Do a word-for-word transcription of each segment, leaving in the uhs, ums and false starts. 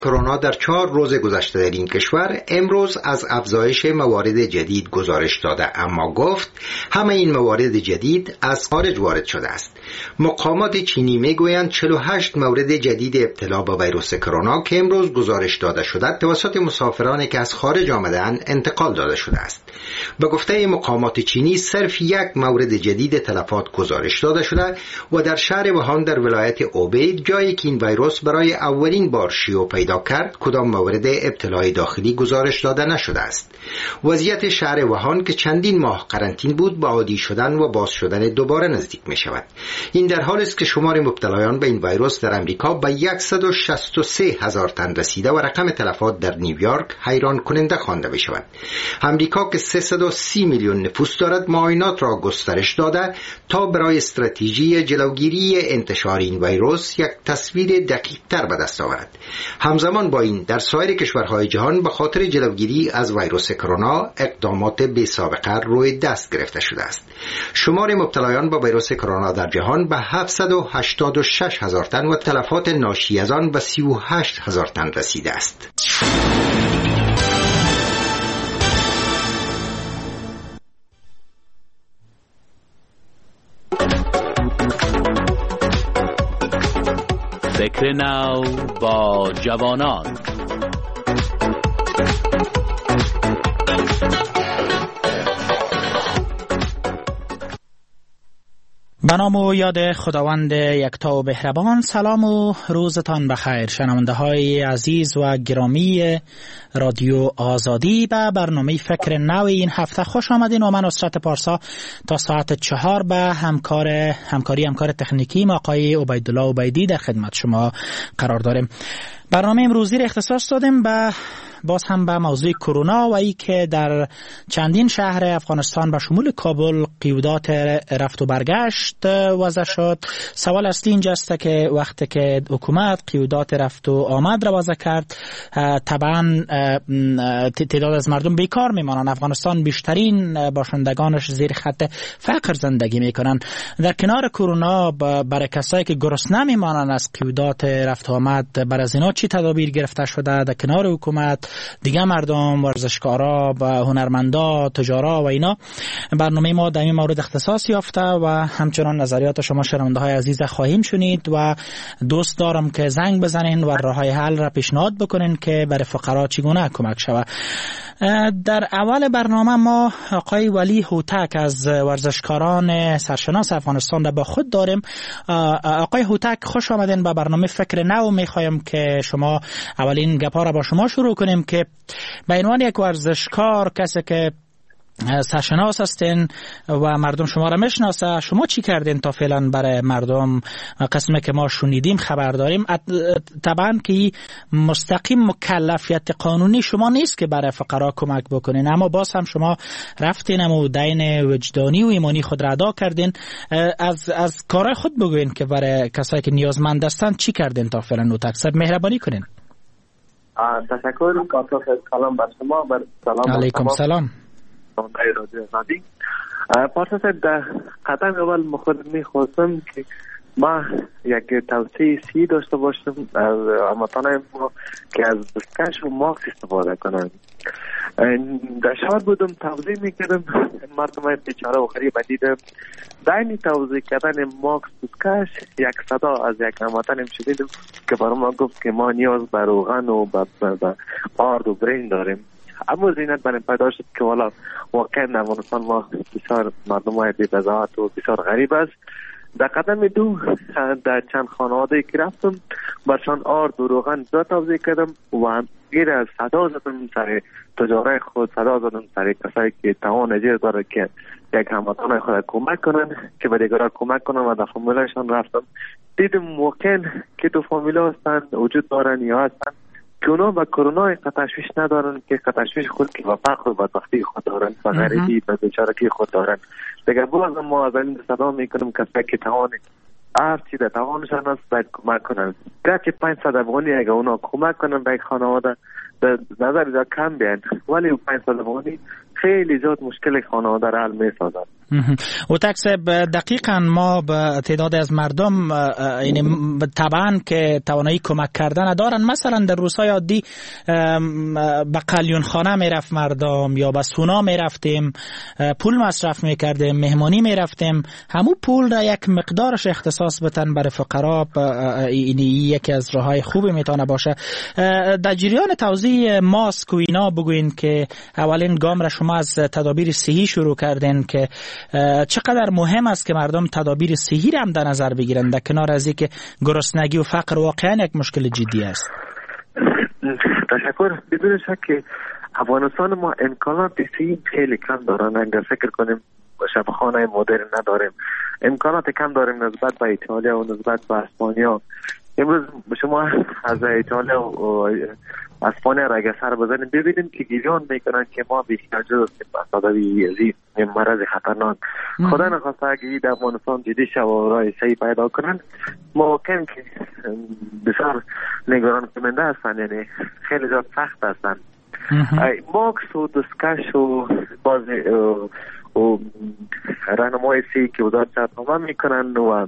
کرونا در چهار روز گذشته در این کشور امروز از افزایش موارد جدید گزارش داده، اما گفت همه این موارد جدید از خارج وارد شده است. مقامات چینی میگویند چهل و هشت مورد جدید ابتلا با ویروس کرونا که امروز گزارش داده شده توسط مسافرانی که از خارج آمده‌اند انتقال داده شده است. به گفته مقامات چینی صرف یک مورد جدید تلفات گزارش داده شده و در شهر ووهان در ولایت اوبی، جایی که این ویروس برای اولین بار شیوع پیدا کرد، کدام مورد ابتلای داخلی گزارش داده نشده است. وضعیت شهر ووهان که چندین ماه قرنطینه بود به عادی شدن و باز شدن دوباره نزدیک می شود. این در حالی است که شمار مبتلایان به این ویروس در امریکا به صد و شصت و سه هزار تن رسیده و رقم تلفات در نیویورک حیران کننده خوانده می شود. امریکا که سیصد و سی میلیون نفوس دارد، معاینات را گسترش داده تا برای استراتژی جلوگیری انتشار این ویروس یک تصویر دقیق تر به دست آورد. همزمان با این در سایر کشورهای جهان به خاطر جلوگیری از ویروس کرونا اقدامات بی سابقه روی دست گرفته شده است. شمار مبتلایان با ویروس کرونا در جهان به هفتصد و هشتاد و شش هزار تن و تلفات ناشی از آن به سی و هشت هزار تن رسیده است. فکر نو با جوانان. به نام و یاد خداوند یکتا و مهربان. سلام و روزتان بخیر شنونده های عزیز و گرامی رادیو آزادی. به برنامه فکر نو این هفته خوش آمدین و من نصرت پارسا تا ساعت چهار به همکار همکاری همکار تکنیکی آقای عبیدالله عبیدی در خدمت شما قرار داریم. برنامه امروزی را اختصاص دادیم به باز هم به موضوع کرونا و ای که در چندین شهر افغانستان به شمول کابل قیودات رفت و برگشت وضع شد. سوال اصلی اینجاست که وقتی که حکومت قیودات رفت و آمد را وضع کرد، طبعا تعداد از مردم بیکار میمانند. افغانستان بیشترین باشندگانش زیر خط فقر زندگی میکنند. در کنار کرونا برای کسایی که گرسنه میمانند از قیودات رفت و آمد، بر از اینا چی تدابیر گرفته شده؟ در کنار حکومت دیگه مردم، ورزشکارا و هنرمندا، تجارا و اینا برنامه ما در این مورد اختصاص یافته و همچنان نظریات شما شنونده های عزیز خواهیم شنید و دوست دارم که زنگ بزنین و راه های حل را پیشنهاد بکنین که برای فقرا چگونه کمک شود. در اول برنامه ما آقای ولی هوتک از ورزشکاران سرشناس افغانستان را با خود داریم. آقای هوتک خوش آمدین به برنامه فکر نو. میخوایم که شما اولین گپا را با شما شروع کنیم که به عنوان یک ورزشکار، کسی که سرشناس هستین و مردم شما را میشناسه، شما چی کردین تا فعلا برای مردم؟ قسمی که ما شنیدیم خبر داریم طبعا که مستقیم مکلفیت قانونی شما نیست که برای فقرا کمک بکنین، اما باز هم شما رفتین و دین وجدانی و ایمانی خود را ادا کردین. از از کارهای خود بگوین که برای کسایی که نیازمند هستند چی کردین تا فعلا؟ نوتک صاحب مهربانی کنین. تشکر. سلام بر شما. بر سلام علیکم سلام. پارسا صاحب، در قدم اول مخود میخواستم که ما یک توصیه سی داشته باشم از هموطنان ما که از دستکش و ماکس استفاده کنند. در شهر بودم توضیح میکردم، مردم های بیچاره و غریب دیدم دائمی توضیح کردن ماکس دستکش یک صدا از یک هموطنم شنیدم که برای ما گفت که ما نیاز به روغن و به آرد و برین داریم. اما زینت برای پیدا شد که والا واقعا در افغانستان ما بسیار مردم های بی‌بضاعت و بسیار غریب است. در قدم دو در چند خانواده که رفتم برشان آرد و روغن را توزیع کردم و گیر از صدا زدم سر تجاره خود، صدا زدم سر کسایی که توان اجیر داره که یک هموطن خود کمک کنن که به دیگران کمک کنن و در فامیلایشان رفتم. دیدم واقعا که تو فامیلا هستند، وجود دارن یا هستند که اونا با کرونا تشویش ندارن، که تشویش خود که با فقر و بدبختی خود دارن و غریبی و بیچارگی خود دارن. دیگر باز ما از این صدا میکنم کسی که توان هر چی در توانشان است باید کمک کنن. گرچه پانصد افغانی اگر اونا کمک کنن به یک خانواده در نظر دا کم بیان، ولی پانصد افغانی خیلی زیاد مشکل خانواده را حل میسازن. و تکسب دقیقا ما به تعداد از مردم یعنی طبعا که توانایی کمک کردن دارن، مثلا در روزهای عادی به قلیون خانه میرفت مردم یا به سونا میرفتیم پول مصرف میکردیم، مهمانی میرفتیم، همون پول را یک مقدارش اختصاص بتن برای فقرا، این یکی از راههای خوبی میتونه باشه. در جریان توزیع ماسک و اینا بگوین که اولین گام را شما از تدابیر صحی شروع کردین که چقدر مهم است که مردم تدابیر صحی را هم در نظر بگیرن در کنار از اینکه گرسنگی و فقر واقعا یک مشکل جدی است. تشکر. بدون شک که افغانستان ما امکانات صحی خیلی کم دارن. اگر فکر کنیم شفاخانه مدرن نداریم، امکانات کم داریم نسبت به ایتالیا و نسبت به اسپانیا. امروز شما از ایتالیا و اسپانیا را اگر سر بزنیم ببینیم که گیران میکنن که ما بی‌احتیاجی هستیم به صدوی ازی مرض خطرناک. خدا نخواسته اگه در افغانستان جدی شو و راه صحیح پیدا کنن ممکن که بسیار نگران کننده هستن، یعنی خیلی زیاد سخت هستن. ماکس و دستکش و باز و راهنمای صحی که وزارت صحت آمد میکنن و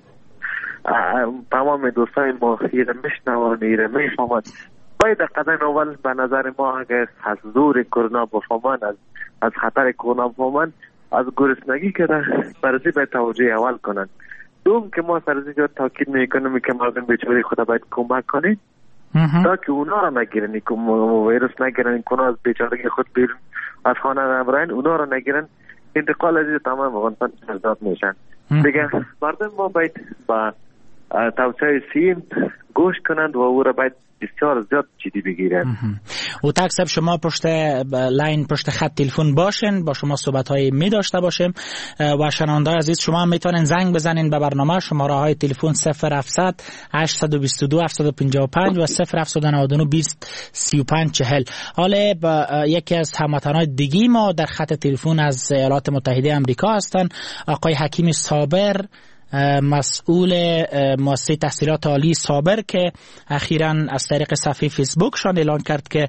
تمام دوستای ما ایره میشنوان ایره میفهمند. باید قدم اول به نظر ما اگر از زور کرونا بفهمن، از از خطر کرونا بفهمن، از گرسنگی که برزی باید توجه اول کنن. دوم که ما سرزی جا تاکید میکنیم که مردم بیچاره خدا باید کمک کنید تا که اونا را نگیرن، ویروس نگیرن، کرونا از بیچارگی خود بیرون از خانه نبرن، اونا را نگیرن، انتقال از تمام افغانستان ازاد میشن. دیگه مردم ما باید با توسعه سیم گوش کنند و او را باید بسیار زیاد جدی بگیرن. و تکسب شما پشت لاین پشت خط تلفن باشین، با شما صحبت های می داشته باشیم و شنونده عزیز شما هم میتونین زنگ بزنین به برنامه. شماره های تلفن صفر هفتصد هشتصد و بیست و دو هفتصد و پنجاه و پنج و صفر هفتصد و نود و نه بیست سی و پنج چهل. حالا یکی از هموطنان دیگی ما در خط تلفن از ایالات متحده آمریکا هستن، آقای حکیم صابر، مسئول مؤسسه تحصیلات عالی صابر که اخیراً از طریق صفحه فیسبوکشان اعلان کرد که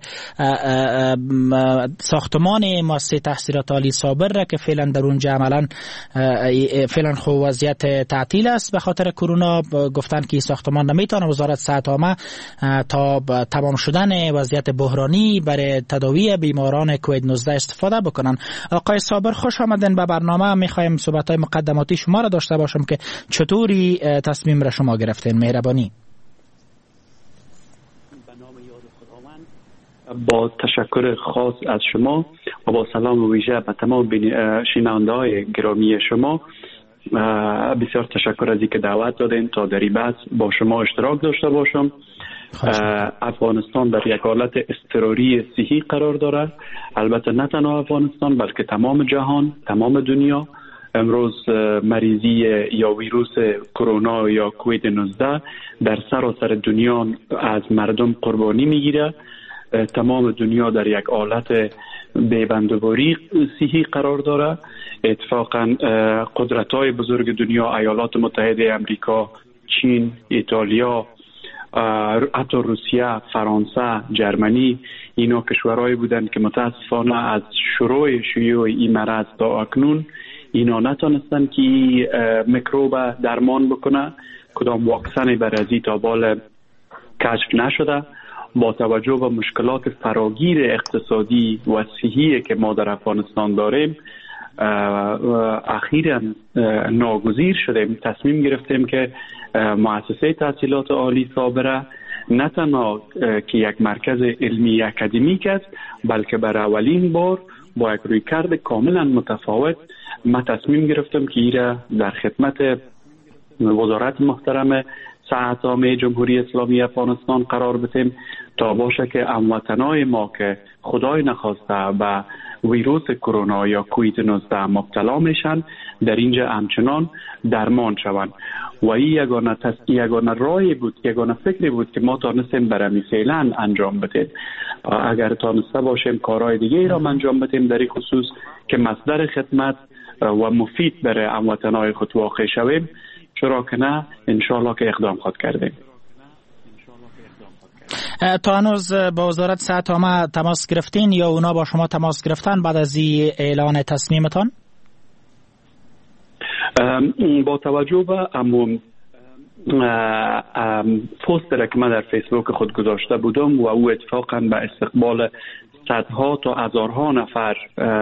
ساختمان مؤسسه تحصیلات عالی صابر را که فعلا در اونجا عملاً فعلا خو وضعیت تعطیل است به خاطر کرونا، گفتن که ساختمان نمیتونه وزارت صحت عامه تا تمام شدن وضعیت بحرانی برای تداوی بیماران کووید نوزده استفاده بکنن. آقای صابر خوش آمدین به برنامه. میخوایم صحبت‌های مقدماتی شما را داشته باشم که چطوری تصمیم را شما گرفتین؟ مهربانی. به نام یاد خداوند، با تشکر خاص از شما و با سلام ویژه به تمام شنونده‌های گرامی شما، بسیار تشکر از اینکه دعوت دادین تا در این بحث با شما اشتراک داشته باشم. افغانستان در یک حالت اضطراری صحی قرار دارد. البته نه تنها افغانستان بلکه تمام جهان، تمام دنیا امروز مریضی یا ویروس کرونا یا کووید نوزده در سراسر دنیا از مردم قربانی میگیره. تمام دنیا در یک حالت بی‌بندوباری صحی قرار داره. اتفاقا قدرت‌های بزرگ دنیا، ایالات متحده آمریکا، چین، ایتالیا، حتی روسیه، فرانسه، جرمنی، اینا کشورهایی بودند که متاسفانه از شروع شیوع این مرض تا اکنون اینا نتونستن که میکروب درمان بکنه. کدام واکسن برای تا بال کشف نشده. با توجه به مشکلات فراگیر اقتصادی و صحی که ما در افغانستان داریم، اخیراً ناگزیر شدیم، تصمیم گرفتیم که مؤسسه تحصیلات عالی صابره نه تنها که یک مرکز علمی اکادمیک است، بلکه برای اولین بار با یک رویکرد کاملا متفاوت ما تصمیم گرفتم که ایره در خدمت وزارت محترم صحت عامه جمهوری اسلامی افغانستان قرار بدیم تا باشه که هموطنای ما که خدای نخواسته به ویروس کرونا یا کووید نوزده مبتلا میشن در اینجا همچنان درمان شوند. و این یگانه تس... یگانه راهی بود، یگانه فکری بود که ما تانستیم برای فعلا انجام بدیم. اگر تانسته باشیم کارهای دیگه را انجام بدیم در این خصوص که مصدر خدمت و مفید برای هموطنای خود واقع شویم، چرا که نه انشالله که اقدام خود کردیم. تا هنوز با وزارت صحت عامه تماس گرفتین یا اونا با شما تماس گرفتن بعد از این اعلان تصمیمتان؟ با توجه به عموم پست را که من در فیسبوک خود گذاشته بودم و او اتفاقا به استقبال صدها تا هزارها نفر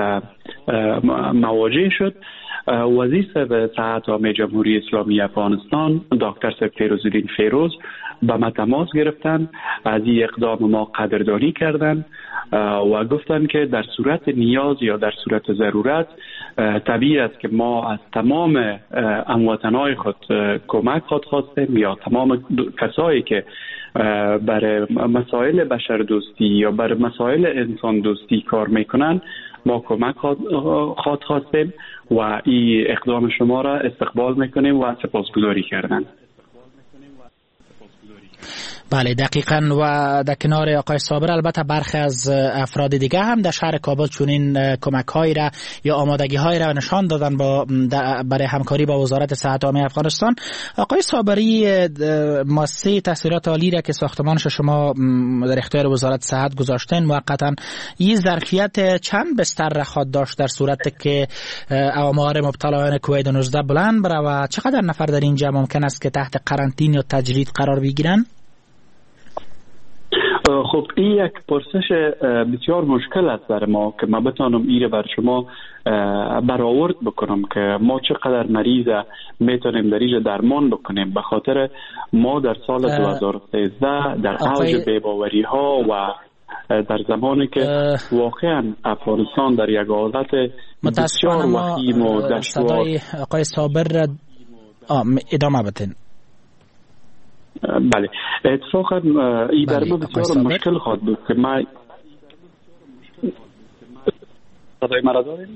مواجه شد، وزیر به صحت عامه جمهوری اسلامی افغانستان دکتر صاحب فیروزالدین فیروز به ما تماس گرفتن، از این اقدام ما قدردانی کردند و گفتند که در صورت نیاز یا در صورت ضرورت طبیعی است که ما از تمام هموطنان خود کمک خود خواستیم یا تمام کسایی که برای مسائل بشر دوستی یا برای مسائل انسان دوستی کار میکنن ما کمک خود خواستیم و این اقدام شما را استقبال میکنیم و سپاسگزاری کردن. بله دقیقاً. و در کنار آقای صابر البته برخی از افراد دیگه هم در شهر کابل چنین کمک هایی را یا آمادگی هایی را نشان دادن با برای همکاری با وزارت صحت عامه افغانستان. آقای صابری، مؤسسه تحصیلات عالی را که ساختمانش شما در اختیار وزارت صحت گذاشتین موقتا، این ظرفیت چند بستر را خواهد داشت در صورت که آمار مبتلایان کووید نوزده بلند بره و چقدر نفر در اینجا ممکن است که تحت قرنطینه یا تجرید قرار بگیرن؟ خب این یک پرسش بسیار مشکل است برای ما که ما بتانم ایره بر شما برآورد بکنم که ما چقدر مریض میتونیم در اینجا درمان بکنیم، به خاطر ما در سال دو هزار و سیزده در اوج بی‌باوری ها و در زمانی که واقعا افغانستان در یک حالت بسیار وخیم و دشوار. آقای صابر ادامه بدین. بله اتفاقا این در ما بسیار مشکل خواهد بود که ما صدای مرا داریم؟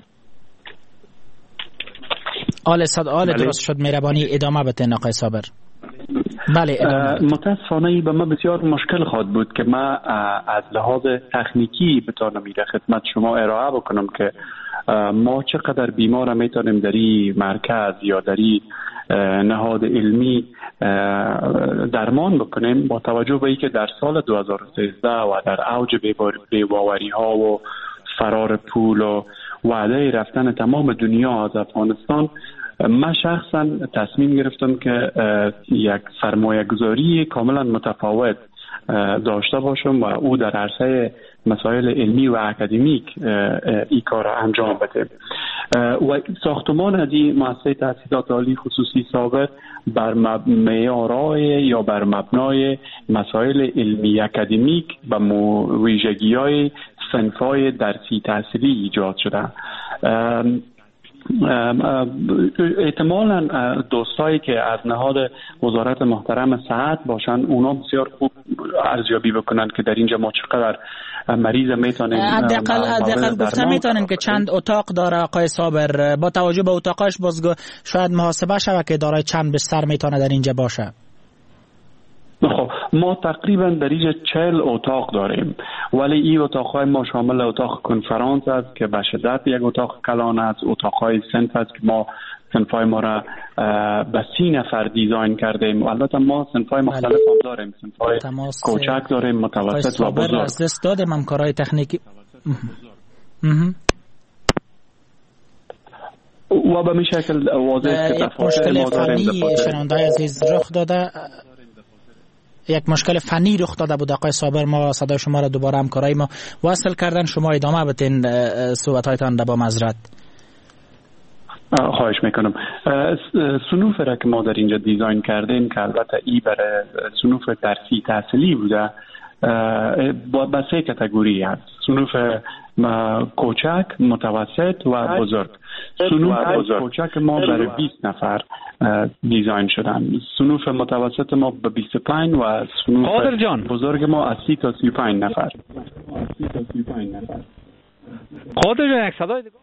آل صد آل درست شد، مهربانی ادامه بدین آقای صابر. بله متاسفانه ای به ما بسیار مشکل خواهد بود که ما از لحاظ تکنیکی بتانم این خدمت شما ارائه بکنم که ما چقدر بیمار میتونیم در این مرکز یا در این نهاد علمی درمان بکنیم، با توجه به اینکه در سال دو هزار و سیزده و در اوج بی‌باوری ها و فرار پول و وعده رفتن تمام دنیا از افغانستان، من شخصا تصمیم گرفتم که یک سرمایه گذاری کاملا متفاوت داشته باشم و او در عرصه مسائل علمی و اکادمیک این کار را انجام بده. و ساختمان از این مؤسسه تحصیلات عالی خصوصی سابق بر معیارهای یا بر مبنای مسائل علمی اکادمیک و ویژگی‌های صنف‌های درسی تحصیلی ایجاد شده. احتمالاً دوستایی که از نهاد وزارت محترم صحت باشن اونا بسیار خوب ارزیابی بکنن که در اینجا ما چقدر مریض میتونیم حداقل حداقل گفتم میتونیم که چند اتاق داره آقای صابر، با توجه به اتاقاش باز شاید محاسبه شود که دارای چند بستر میتونه در اینجا باشه. خب ما تقریبا در اینجا چهل اتاق داریم، ولی این اتاقهای ما شامل اتاق کنفرانس است که به شدت یک اتاق کلان است، اتاقهای صنف است که ما صنفهای ما را به سی نفر دیزاین کردیم و البته ما صنفهای مختلف هم داریم، صنفهای کوچک داریم، متوسط و بزرگ. از دست دادیم همکارای تکنیکی و به می شکل واضح که مشکل فنی شنونده‌های عزیز رخ داده یک مشکل فنی رخ داده بود آقای صابر. ما صدای شما را دوباره همکارای ما وصل کردن، شما ادامه بدین صحبت‌هایتان با معذرت. خواهش میکنم. صنوف را که ما در اینجا دیزاین کردیم که البته ای برای صنوف درسی تحصیلی بوده با سه کاتگوری هست: صنوف کوچک، متوسط و بزرگ. صنوف کوچک ما برای بیست نفر دیزاین شدن، صنوف متوسط ما به بیست و پنج و صنوف بزرگ ما از سی تا سی و پنج نفر. قادر جان یک صدای دیگه.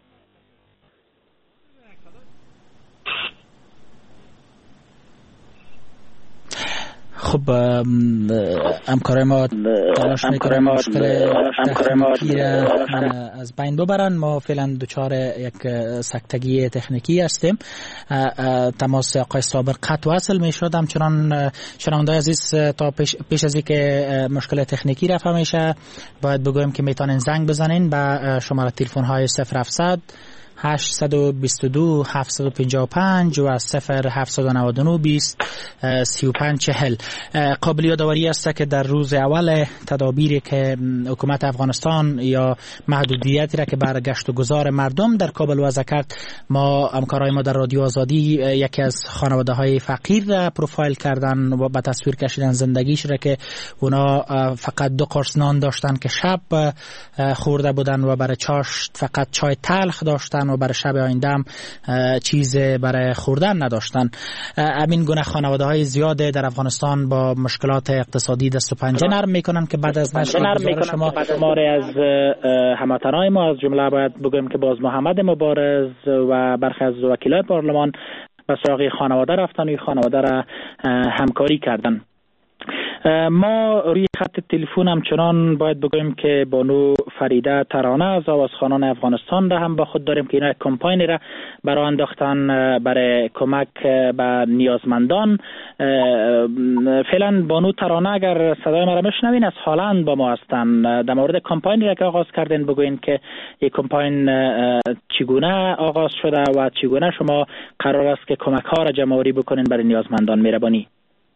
خب همکارای ما تلاش میکنن مشکل تکنیکی را از بین ببرن. ما فعلا دچار یک سکتگی تکنیکی هستیم. تماس آقای صابر قطع وصل میشد، همچنان شنونده‌های عزیز تا پیش, پیش از اینکه مشکل تکنیکی رفع میشه باید بگویم که میتونین زنگ بزنین به شماره تلفن های صفر هفتصد هشت دو دو هفت پنج پنج و صفر هفت نه نه بیست سی و پنج چهل. قابل یادآوری است که در روز اول تدابیری که حکومت افغانستان یا محدودیتی را که بر گشت و گذار مردم در کابل وضع کرد، ما همکارای ما در رادیو آزادی یکی از خانواده های فقیر را پروفایل کردن و به تصویر کشیدن زندگیش را که اونا فقط دو قرص نان داشتن که شب خورده بودن و برای چاشت فقط چای تلخ داشتن و برای شب آینده هم چیز برای خوردن نداشتن. همین گونه خانواده های زیاده در افغانستان با مشکلات اقتصادی دست و پنجه نرم میکنن که بعد از نشر گزارش شما شماره از هموطنان ما از جمله باید بگویم که باز محمد مبارز و برخی از وکیلای پارلمان به سراغ خانواده رفتن و این خانواده را همکاری کردن. ما روی خط تلفن همچنان باید بگویم که بانو فریده ترانه از آوازخوانان افغانستان را هم با خود داریم که اینا یک کمپاینی را برای انداختن برای کمک به نیازمندان. فعلا بانو ترانه اگر صدای ما را میشنوین از هالند با ما هستن. در مورد کمپاینی را که آغاز کردین بگوین که این کمپاین چگونه آغاز شده و چگونه شما قرار است که کمک ها را جمع آوری بکنین برای نیازمندان. مهربانی.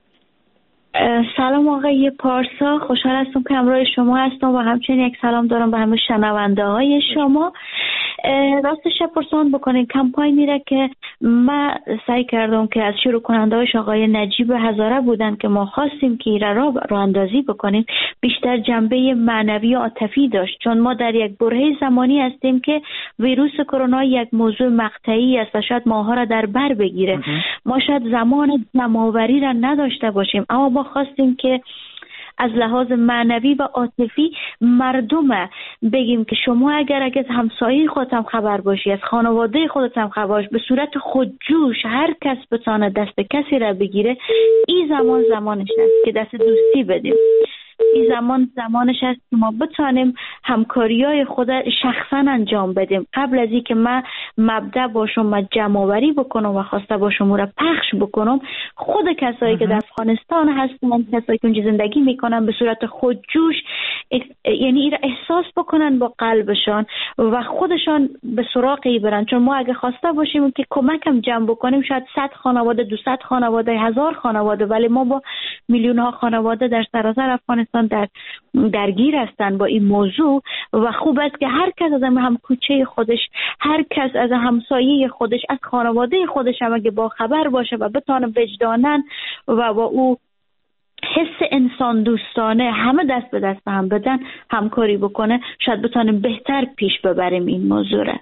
سلام آقای پارسا، خوشحال هستم که همراه شما هستم و همچنین یک سلام دارم به همه شنونده های شما. راستش پرسان بکنین کمپاینی را که ما سعی کردم که از شروع کننده هایش آقای نجیب هزاره بودن که ما خواستیم که ایره را راه اندازی بکنیم، بیشتر جنبه معنوی و عاطفی داشت، چون ما در یک برهه زمانی هستیم که ویروس کرونا یک موضوع مقطعی است و شاید ماها را در بر بگیره. ما شاید زمان جمع‌آوری را نداشته باشیم، اما ما خواستیم که از لحاظ معنوی و عاطفی مردم بگیم که شما اگر اگر از همسایه خودت هم خبر باشی، از خانواده خودت هم خبر باشی، به صورت خودجوش هر کس بتونه دست کسی را بگیره، این زمان زمانش است که دست دوستی بدیم. این زمان زمانش است که ما بتانیم همکاری‌های خود شخصا انجام بدیم. قبل از اینکه من مبدأ باشم و جمع‌آوری بکنم و خواسته باشم و را پخش بکنم، خود کسایی که در افغانستان هستن، کسایی که اونجا زندگی میکنن، به صورت خودجوش یعنی این را احساس بکنن با قلبشان و خودشان به سراغ ای برن. چون ما اگه خواسته باشیم که کمکم جمع بکنیم، شاید صد خانواده، دویست خانواده، هزار خانواده، ولی ما با میلیون ها خانواده در سراسر افغانستان در درگیر هستن با این موضوع و خوب است که هر کس از هم کوچه خودش، هر کس از همسایه خودش، از خانواده خودش هم اگه با خبر باشه و بتونه وجدانن و با او حس انسان دوستانه همه دست به دست هم بدن، همکاری بکنه، شاید بتونیم بهتر پیش ببریم این موضوع را.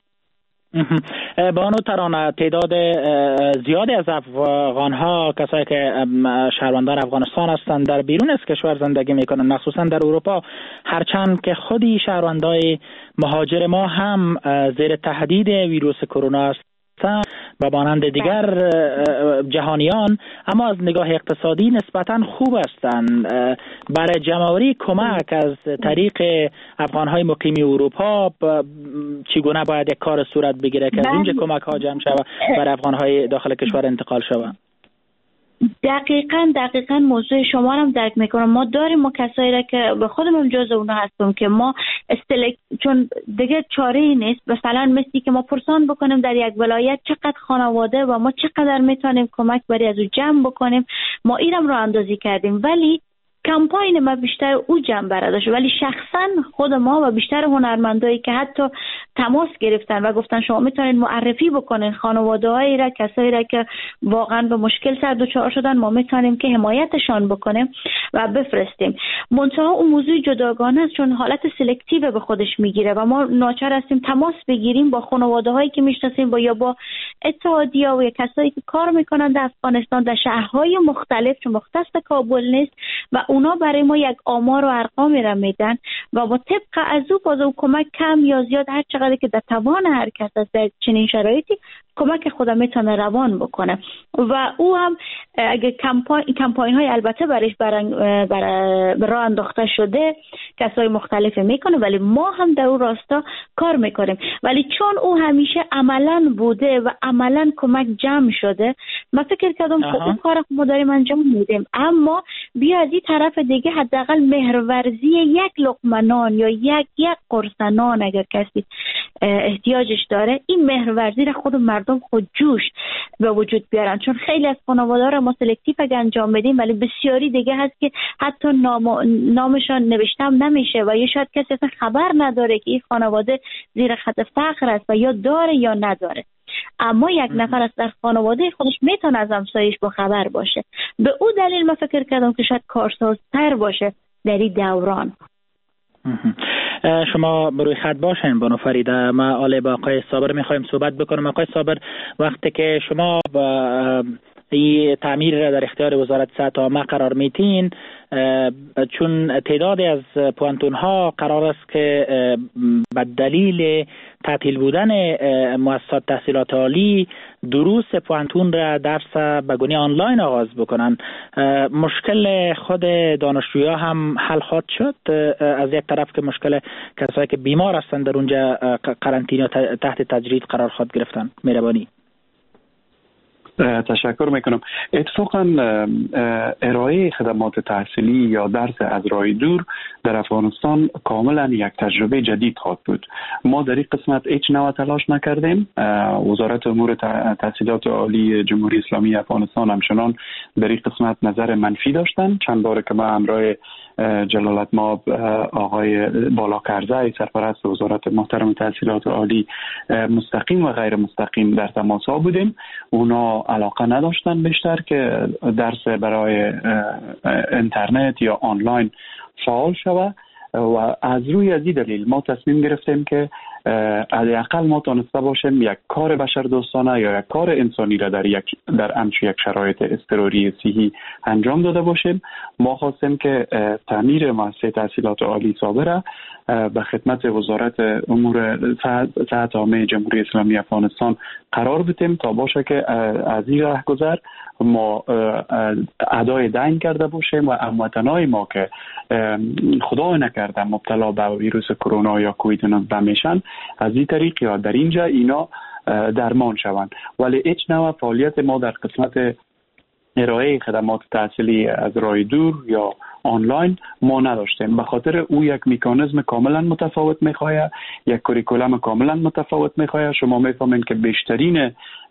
بانو ترانه، تعداد زیادی از افغان‌ها، کسایی که شهروندان افغانستان هستند، در بیرون از کشور زندگی میکنن، مخصوصا در اروپا، هرچند که خودی شهروندای مهاجر ما هم زیر تهدید ویروس کرونا است و مانند دیگر جهانیان، اما از نگاه اقتصادی نسبتا خوب هستند. برای جمع‌آوری کمک از طریق افغان‌های مقیم اروپا چگونه باید یک کار صورت بگیره که از اینجا کمک‌ها جمع شود برای افغان‌های داخل کشور انتقال شود؟ دقیقاً دقیقاً موضوع شما هم درک میکنم. ما داریم ما کسایی را که به خودمون جز اونا هستم که ما استلک، چون دیگه چاره ای نیست، مثلا مثلی که ما پرسان بکنیم در یک ولایت چقدر خانواده و ما چقدر میتونیم کمک برای از او جمع بکنیم، ما اینم رو اندازی کردیم، ولی کمپاین ما بیشتر او جنبه را داشت. ولی شخصا خود ما و بیشتر هنرمندایی که حتی تماس گرفتن و گفتن شما میتونید معرفی بکنین خانواده‌هایی را، کسایی را که واقعا به مشکل سر دچار شدن، ما میتونیم که حمایتشان بکنیم و بفرستیم. منتها اون موضوع جداگانه است، چون حالت سلکتیو به خودش میگیره و ما ناچار هستیم تماس بگیریم با خانواده‌هایی که میشناسیم با یا با اتحادیه و یا کسایی که کار میکنن در افغانستان در شهرهای مختلف، چون مختص کابل نیست، و اونا برای ما یک آمار و ارقامی را میدن و با طبق از او باز او کمک کم یا زیاد هر چقدر که در توان هر کس است در چنین شرایطی کمک خودم میتونه روان بکنه. و او هم اگه کمپاین کمپاین های البته برایش برای بر راه انداخته شده کسای مختلف میکنه، ولی ما هم در اون راستا کار میکنیم. ولی چون او همیشه عملاً بوده و عملاً کمک جمع شده، من فکر کردم خب اون کار ما داریم انجام میدیم، اما بیا از این طرف دیگه حداقل مهرورزی یک لقمه نان یا یک یک قرص نان اگر کسی احتیاجش داره، این مهرورزی را خود مردم خود جوش به وجود بیارن. چون خیلی از خانواده را ما سلکتیو اگه انجام بدیم، ولی بسیاری دیگه هست که حتی نام نامشان نوشته هم نمیشه و یا شاید کسی اصلا خبر نداره که این خانواده زیر خط فقر است و یا داره یا نداره، اما یک نفر از در خانواده خودش میتونه از همسایش با خبر باشه. به او دلیل من فکر کردم که شاید کارسازتر باشه در این دوران. شما بروی خط باشین بانو فریده، ما آله با آقای صابر میخوایم صحبت بکنم. آقای صابر، وقتی که شما با این تعمیر در اختیار وزارت صحت عامه قرار میتین، چون تعدادی از پوانتون ها قرار است که به دلیل تعطیل بودن مؤسسات تحصیلات عالی دروس پوانتون را درس به گونه آنلاین آغاز بکنن، مشکل خود دانشجویا هم حل خواهد شد؟ از یک طرف که مشکل کسایی که بیمار هستند در اونجا قرنطینه تحت تجرید قرار خواهد گرفتن. مهربانی. تشکر میکنم. اتفاقا ارائه خدمات تحصیلی یا درس از راه دور در افغانستان کاملا یک تجربه جدید خواهد بود. ما در این قسمت هیچ نوع تلاش نکردیم. وزارت امور تحصیلات عالی جمهوری اسلامی افغانستان همچنان در این قسمت نظر منفی داشتن. چند بار که ما همراه جلالت مآب آقای بالاکرزی سرپرست وزارت محترم تحصیلات عالی مستقیم و غیر مستقیم در تماس ها بودیم، اونا علاقه نداشتن بیشتر که درس برای اینترنت یا آنلاین فعال شود و از روی از این دلیل ما تصمیم گرفتیم که حداقل ما تونسته باشیم یک کار بشر دوستانه یا یک کار انسانی را در یک در همچین یک شرایط اضطراری صحی انجام داده باشیم. ما خواستیم که تعمیر مؤسسه تحصیلات عالی صابره به خدمت وزارت امور صحت عامه جمهوری اسلامی افغانستان قرار بدیم تا باشه که از این راهگذر ما ادای دین کرده باشیم و هموطنای ما که خدا نکرده مبتلا به ویروس کرونا یا کووید نوزده میشن از این طریق یا در اینجا اینا درمان شوند. ولی هیچ نوع فعالیت ما در قسمت ارائه خدمات تحصیلی از راه دور یا آنلاین ما نداشتیم، به خاطر او یک مکانیزم کاملا متفاوت میخواه، یک کوریکولم کاملا متفاوت میخواه. شما میفهمین که بیشترین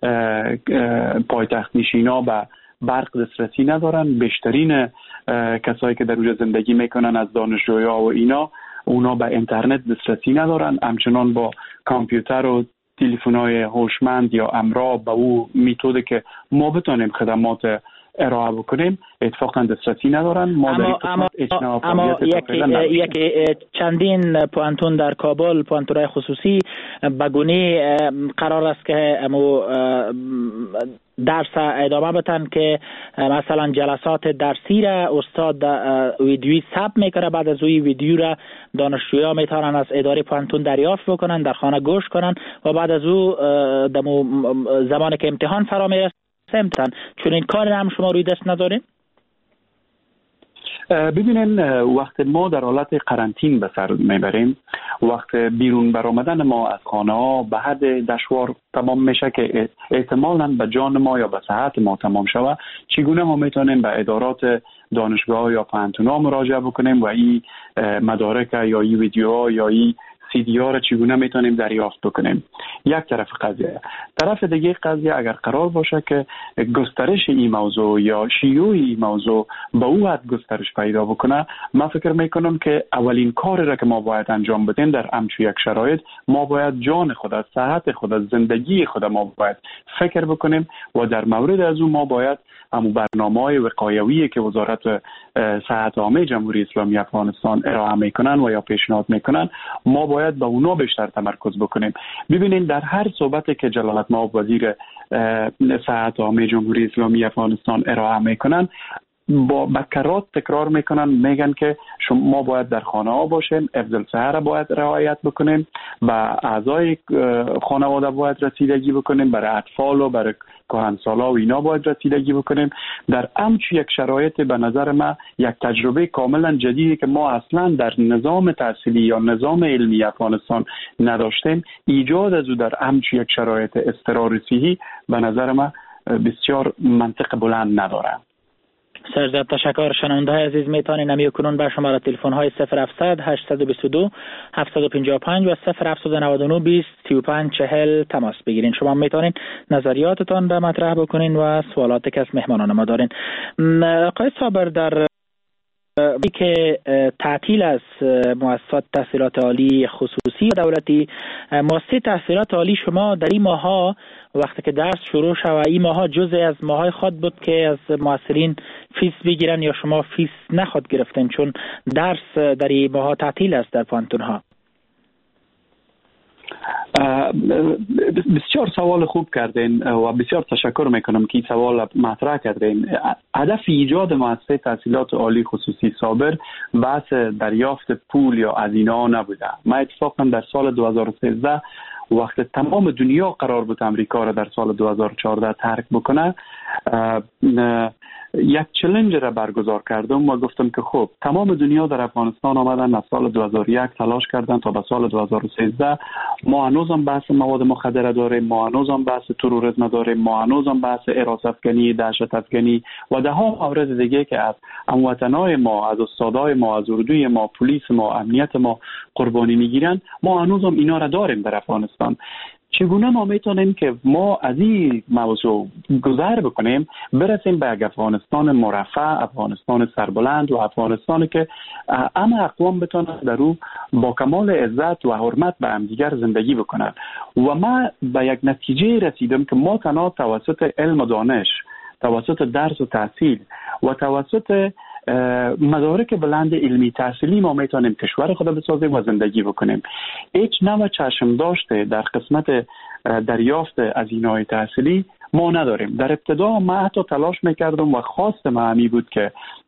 پایتخت نشینا به برق دسترسی ندارن، بیشترین کسایی که در اونجا زندگی میکنن از دانشجویا و اینا اونا به اینترنت دسترسی ندارن، همچنان با کامپیوتر و تلفن‌های هوشمند یا امرا به او میتوده که ما بتونیم خدمات ارائه بکنیم اتفاقا دسترسی ندارن. ما اما, اما, اما یک, یک چندین پوانتون در کابل، پوانتون‌های خصوصی به گونه قرار است که امو درس ادامه بتن که مثلا جلسات درسی را استاد ویدیویی ثبت میکنه، بعد از اوی ویدیو را دانشجویا میتونن از اداره پوانتون دریافت بکنن، در خانه گوش کنن و بعد از او دمو زمانی که امتحان فرا میرسه امتحان. چون این کار هم شما روی دست ندارین؟ ببینین وقت ما در حالت قرنطین به سر میبریم، وقت بیرون برآمدن ما از خانه ها به حد دشوار تمام میشه که احتمالاً به جان ما یا به صحت ما تمام شود، چگونه ما میتونیم به ادارات دانشگاه یا پوانتون ها مراجعه بکنیم و این مدارک یا این ویدیوها یا این سی دی ها را چگونه میتونیم دریافت بکنیم. یک طرف قضیه. طرف دیگه قضیه اگر قرار باشه که گسترش این موضوع یا شیوع این موضوع به او حد گسترش پیدا بکنه، من فکر میکنم که اولین کاری را که ما باید انجام بدیم در همچین یک شرایط، ما باید جان خود، از صحت خود، از زندگی خود ما باید فکر بکنیم و در مورد از اون ما باید همون برنامه‌های وقایویی که وزارت صحت عامه جمهوری اسلامی افغانستان ارائه میکنن و یا پیشنهاد میکنن ما باید به اونا بیشتر تمرکز بکنیم. ببینید در هر صحبتی که جلالت مآب وزیر صحت عامه جمهوری اسلامی افغانستان ارائه میکنن با بکرات تکرار میکنن، میگن که شما باید در خانه ها باشیم، حفظ الصحه را باید رعایت بکنیم، به اعضای خانواده باید رسیدگی بکنیم، برای اطفال و برای کهنسالا و اینا باید رسیدگی بکنیم. در همچین یک شرایط به نظر من یک تجربه کاملا جدیدی که ما اصلا در نظام تحصیلی یا نظام علمی افغانستان نداشتیم، ایجاد از او در همچین یک شرایط اضطراری صحی به نظر من بسیار منطق بلند نداره. سرزد تشکر. شنونده های عزیز میتونین نمی کنون به شماره تلفن های صفر هفتصد هشتصد و بیست و دو هفتصد و پنجاه و پنج و صفر هفتصد و نود و نه بیست سی و پنج چهل تماس بگیرین. شما میتونین نظریاتتان را مطرح بکنین و سوالاتی که از مهمانان ما دارین. آقای صابر، در ای که تعطیل از مؤسسات تحصیلات عالی خصوصی و دولتی، مؤسسه تحصیلات عالی شما در این ماها وقتی که درس شروع شد و این ماها جزء از ماهای خود بود که از معصرین فیس بگیرن یا شما فیس نخود گرفتن چون درس در این ماها تعطیل است در پانتون ها؟ بسیار سوال خوب کردین و بسیار تشکر میکنم که این سوال مطرح کردین. هدف ایجاد مؤسسه تحصیلات عالی خصوصی صابر بحث دریافت پول یا هزینه ها نبوده. ما اتفاقا در سال دو هزار و سیزده وقت تمام دنیا قرار بود امریکا را در سال دو هزار و چهارده ترک بکنه، یک چالش را برگزار کردم و گفتم که خب تمام دنیا در افغانستان آمدن، از سال دو هزار و یک تلاش کردن تا به سال دو هزار و سیزده. ما هنوزم بحث مواد مخدر داریم، ما هنوزم بحث تروریسم داریم، ما هنوزم بحث حراس افغانی، دهشت افغانی و ده ها مورد دیگه که از هموطنای ما، از استادای ما، از اردوی ما، پلیس ما، امنیت ما قربانی میگیرن. ما هنوزم اینا را داریم در افغانستان. چگونه ما میتونیم که ما از این موضوع گذر بکنیم برسیم به یک افغانستان مرفه، افغانستان سربلند و افغانستانی که همه اقوام بتونن در او با کمال عزت و حرمت به همدیگر زندگی بکنن. و ما به یک نتیجه رسیدم که ما تنها توسط علم و دانش، توسط درس و تحصیل و توسط مدارک بلند علمی تحصیلی ما میتونیم کشور خود بسازیم و زندگی بکنیم. هیچ نوع چشم داشته در قسمت دریافت هزینه‌های تحصیلی ما نداریم. در ابتدا ما حتی تلاش میکردم و خواستم همی بود که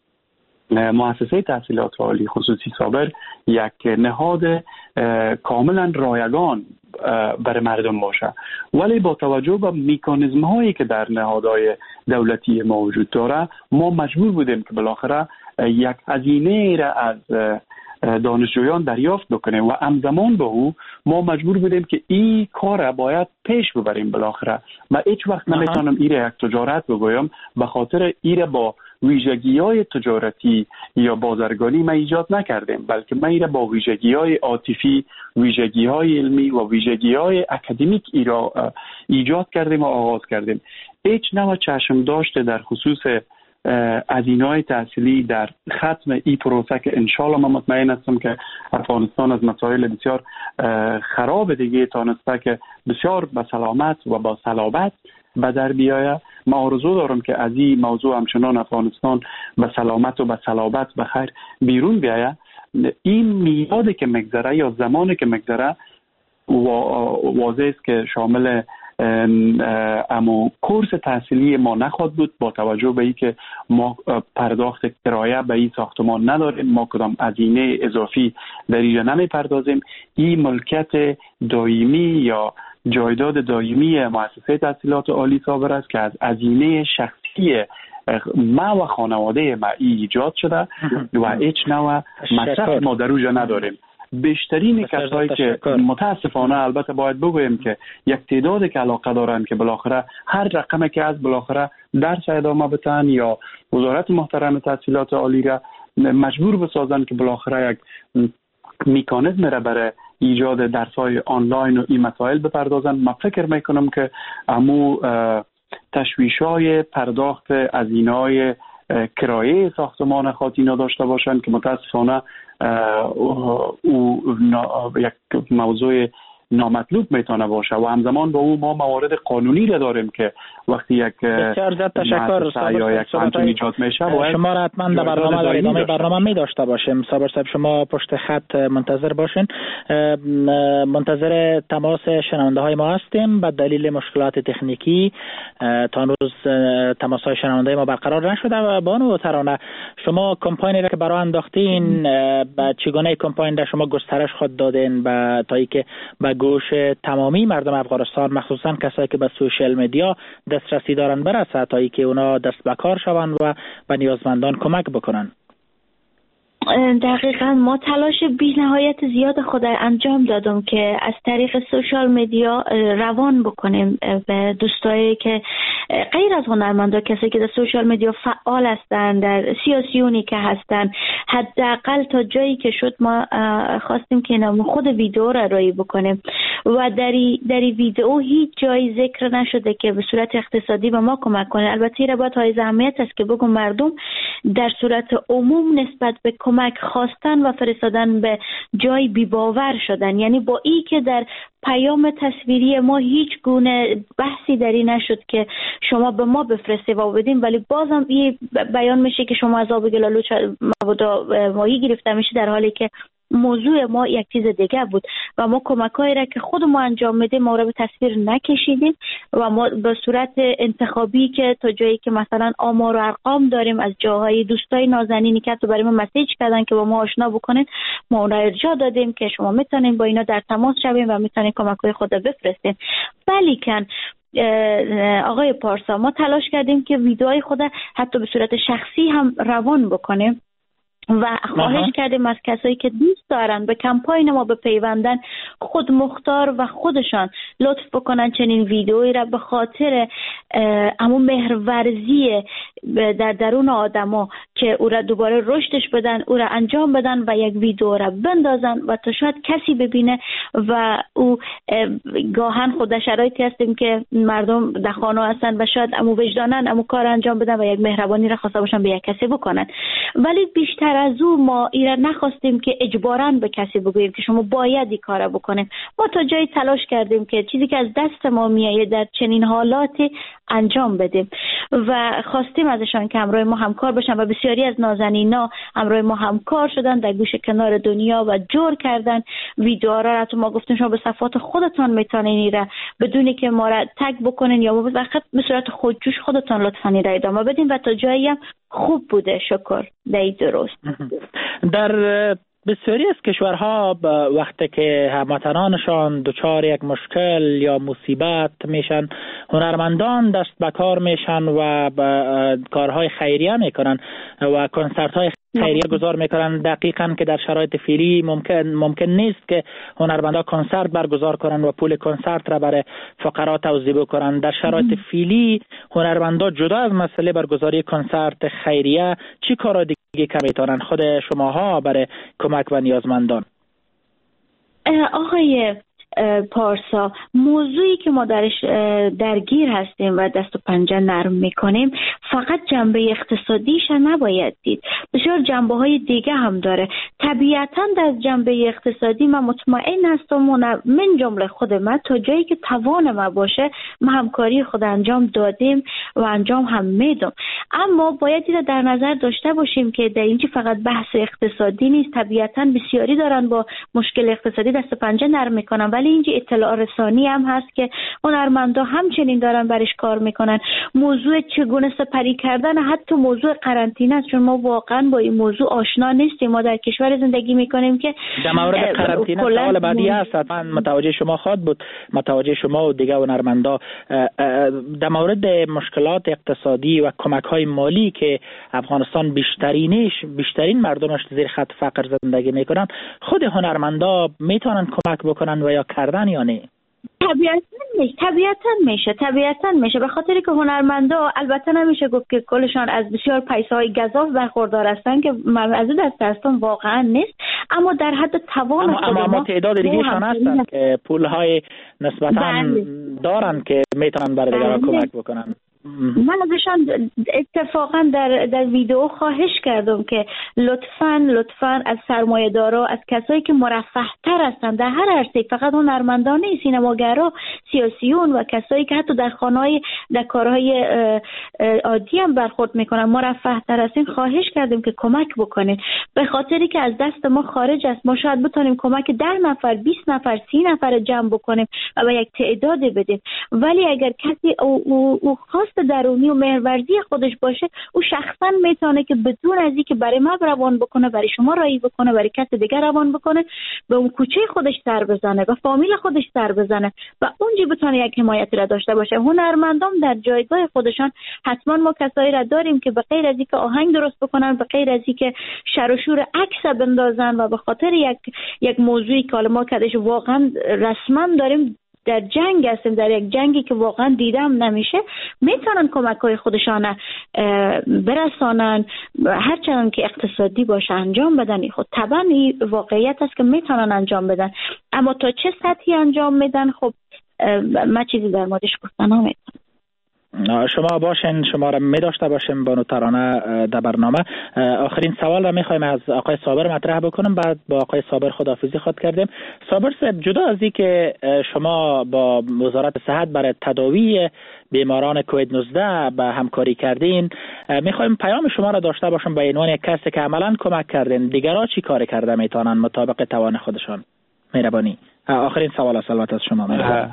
مؤسسه تحصیلات عالی خصوصی صابر یک نهاد کاملا رایگان برای مردم باشه، ولی با توجه به مکانیزم هایی که در نهادهای دولتی ما وجود داره ما مجبور بودیم که بالاخره یک هزینه را از دانشجویان دریافت بکنیم و همزمان با او ما مجبور بودیم که این کار را باید پیش ببریم بالاخره. و هیچ وقت نمیتونم این را یک تجارت بگویم، به خاطر این را با ویژگی‌های تجارتی یا بازرگانی ما ایجاد نکردیم، بلکه ما این را با ویژگی‌های عاطفی، ویژگی‌های علمی و ویژگی‌های اکادمیک ایجاد کردیم و آغاز کردیم. هیچ نوع چشم داشته در خصوص هزینه‌های تحصیلی در ختم این پروسه که انشالله من مطمئن هستم که افغانستان از مسائل بسیار خراب دیگه تانسته که بسیار به سلامت و با صلابت به در بیایه. ما آرزو دارم که از این موضوع همچنان افغانستان به سلامت و به صلابت به خیر بیرون بیایه. این میادی که مگذره یا زمانی که مگذره واضح است که شامل اما کورس تحصیلی ما نخواهد بود، با توجه به اینکه ما پرداخت کرایه به این ساختمان نداریم، ما کدام هزینه اضافی در اینجا نمی پردازیم. این ملکیت دائمی یا جایداد دائمی مؤسسه تحصیلات عالی صابر است که از هزینه شخصی ما و خانواده ما ایجاد شده و هیچ نوع مصرف ما در اونجا نداریم. بیشترین کسایی که متاسفانه البته باید بگویم که یک تعدادی که علاقه دارن که بالاخره هر رقمی که از بالاخره درس ادامه بدن یا وزارت محترم تحصیلات عالی را مجبور بسازن که بالاخره یک مکانیزم را برای ایجاد درس‌های آنلاین و این مسائل بپردازن. من فکر میکنم که امو تشویش‌های پرداخت هزینه‌های کرایه ساختمان خود اینا داشته باشن که متاسفانه او یک موضوع نامطلوب میتونه باشه و همزمان با او ما موارد قانونی را داریم که وقتی یک تشکر یا یک فنتون ایجاد میشه شما را حتما در برنامه در ادامه برنامه می داشته باشیم. صابر صاحب شما پشت خط منتظر باشین. منتظر تماس شنونده های ما هستیم. به دلیل مشکلات تکنیکی تا روز تماس های شنونده ما برقرار نشده و بانو ترانه شما کمپاینی را که برای انداختین به چگونه کمپاین را شما گسترش خود دادین به تا اینکه به گوش تمامی مردم افغانستان مخصوصا کسایی که به سوشال مدیا دسترسی دارن برسه تا اینکه اونا دست به کار شوند و به نیازمندان کمک بکنن؟ دقیقا ما تلاش بی نهایت زیاد خود انجام دادم که از طریق سوشال مدیا روان بکنیم به دوستایی که غیر از هنرمندا، کسی که در سوشال مدیا فعال هستند، در سیاسیونی که هستند، حداقل تا جایی که شد ما خواستیم که نام خود ویدیو را رایی بکنیم و در در ویدیو هیچ جایی ذکر نشده که به صورت اقتصادی به ما کمک کنه. البته را باید های اهمیت است که بگم مردم در صورت عموم نسبت به کمک خواستن و فرستادن به جای بی‌باور شدن. یعنی با ای که در پیام تصویری ما هیچ گونه بحثی دری نشد که شما به ما بفرسته و بدیم، ولی بازم این بیان میشه که شما از آب گلالوچ مبادا ماهی گرفته میشه، در حالی که موضوع ما یک چیز دیگه بود و ما کمکایی را که خود ما انجام میدیم ما را به تصویر نکشیدیم و ما به صورت انتخابی که تا جایی که مثلا آمار و ارقام داریم از جاهای دوستای نازنینی که تو برای ما مسیج کردن که با ما آشنا بکنین، ما اون را ارجاع دادیم که شما میتونین با اینا در تماس شوین و میتونین کمکای خود بفرستین. ولیکن آقای پارسا ما تلاش کردیم که ویدیوهای خود حتی به صورت شخصی هم روان بکنیم و خواهش کردیم از کسایی که دوست دارن به کمپاین ما بپیوندن خود مختار و خودشان لطف بکنن چنین ویدئویی را به خاطر همون مهرورزی در درون آدما که او را دوباره رشدش بدن، او را انجام بدن و یک ویدئو را بندازن و تا شاید کسی ببینه و او گاهن خود در شرایطی هستیم که مردم در خانه هستن و شاید امو وجدانن امو کار انجام بدن و یک مهربانی را خواسته باشن به یک کسی بکنن، ولی بیشتر از او ما ایرا نخواستیم که اجباراً به کسی بگوییم که شما باید این کارا بکنیم. ما تا جایی تلاش کردیم که چیزی که از دست ما میایه در چنین حالاتی انجام بدیم و خواستیم ازشان که همراه ما همکار باشن و بسیاری از نازنینا همراه ما همکار شدن، در گوش کنار دنیا و جور کردن ویدیوها را. تو ما گفتیم شما به صفحات خودتان میتونین ایرا بدونی که ما را تگ بکنین یا وقت به صورت خودجوش خودتان لطفاً ایرا ادامه بدین و تا جایی هم خوب بوده. شکر. دی درست. در بسیاری از کشورها وقتی که هموطنانشان دچار یک مشکل یا مصیبت میشن، هنرمندان دست به کار میشن و کارهای خیریه میکنن و کنسرت های خیریه گذار میکنن. دقیقاً که در شرایط فعلی ممکن ممکن نیست که هنرمندا کنسرت برگزار کنن و پول کنسرت را برای فقرا توزیع بکنن. در شرایط فعلی هنرمندا جدا از مسئله برگزاری کنسرت خیریه چی کارا دیگه که میتونن خود شماها برای کمک و نیازمندان؟ آقای پارسا، موضوعی که ما درش درگیر هستیم و دست و پنجه نرم میکنیم فقط جنبه اقتصادیش نباید دید، بسیار جنبه های دیگه هم داره. طبیعتاً در جنبه اقتصادی من مطمئن هستم من جمله خود من تا جایی که توان ما باشه ما همکاری خود انجام دادیم و انجام هم میدم، اما باید این در نظر داشته باشیم که در اینجا فقط بحث اقتصادی نیست. طبیعتاً بسیاری دارن با مشکل اقتصادی دست و پنجه نرم میکنن، ولی اینجا اطلاع رسانی هم هست که هنرمندا همچنین دارن برش کار میکنن. موضوع چگونه سپری کردن حتی موضوع قرنطینه است، چون ما واقعا با این موضوع آشنا نیستیم. ما در کشور زندگی میکنیم که در مورد قرنطینه سوال بعدی هست، من متوجه شما خواهد بود، متوجه شما و دیگه هنرمندا در مورد مشکلات اقتصادی و کمک های مالی که افغانستان بیشترینش بیشترین مردمش زیر خط فقر زندگی میکنن، خود هنرمندا میتونن کمک بکنن و یا کردن یا نه؟ طبیعتاً میشه طبیعتاً میشه طبیعتاً میشه به خاطر که هنرمندا البته نمیشه گفت که کلشان از بسیار پیسه‌های گزاف برخوردار هستن که من از این دست هستم، واقعا نیست، اما در حد توان اما, اما, اما تعداد دیگه‌شان هستن که پول‌های نسبتاً دارن که میتونن برای دیگران کمک بکنن. من ازشان اتفاقا در در ویدیو خواهش کردم که لطفاً لطفاً از سرمایه‌دارا، از کسایی که مرفه‌تر هستن در هر عرصه، فقط هنرمندان نیست، سینماگرا، سیاسیون و کسایی که حتی در خانه‌های در کارهای عادی هم برخورد میکنن مرفه‌تر هستن، خواهش کردیم که کمک بکنید، به خاطری که از دست ما خارج است. ما شاید بتونیم کمک ده نفر، بیست نفر، سی نفر جمع بکنیم و به یک تعداد بدیم، ولی اگر کسی او, او, او خواست شخص درونی و مهرورزی خودش باشه، او شخصا میتونه که بدون از اینکه برای ما روان بکنه، برای شما رایی بکنه، برای کس دیگر روان بکنه، به اون کوچه خودش سر بزنه، به فامیل خودش سر بزنه و اونجا بتونه یک حمایتی را داشته باشه. هنرمندان در جایگاه خودشان حتما ما کسایی را داریم که به غیر از اینکه آهنگ درست بکنن، به غیر از اینکه شر و شور عکس بندازن و به خاطر یک یک موضوعی که ما کدش واقعا رسما داریم در جنگ هستیم، در یک جنگی که واقعا دیدم نمیشه، میتونن کمک های خودشان برسانن، هرچند که اقتصادی باشه انجام بدن. خود طبعا این واقعیت است که میتونن انجام بدن، اما تا چه سطحی انجام میدن خب ما چیزی در موردش گفتن نمیتونم. شما باشین، شما را می داشته باشیم بانو ترانه در برنامه. آخرین سوال را می خوایم از آقای صابر مطرح بکنم، بعد با آقای صابر خداحافظی خود کردیم. صابر صاحب، جدا از این که شما با وزارت صحت برای تداوی بیماران کووید نوزده به همکاری کردین، می خوایم پیام شما را داشته باشم به عنوان یک کسی که عملا کمک کردین، دیگرها چی کار کرده میتونن مطابق توان خودشان؟ مهربانی. آخرین سوال است البته از شما. مهربانی.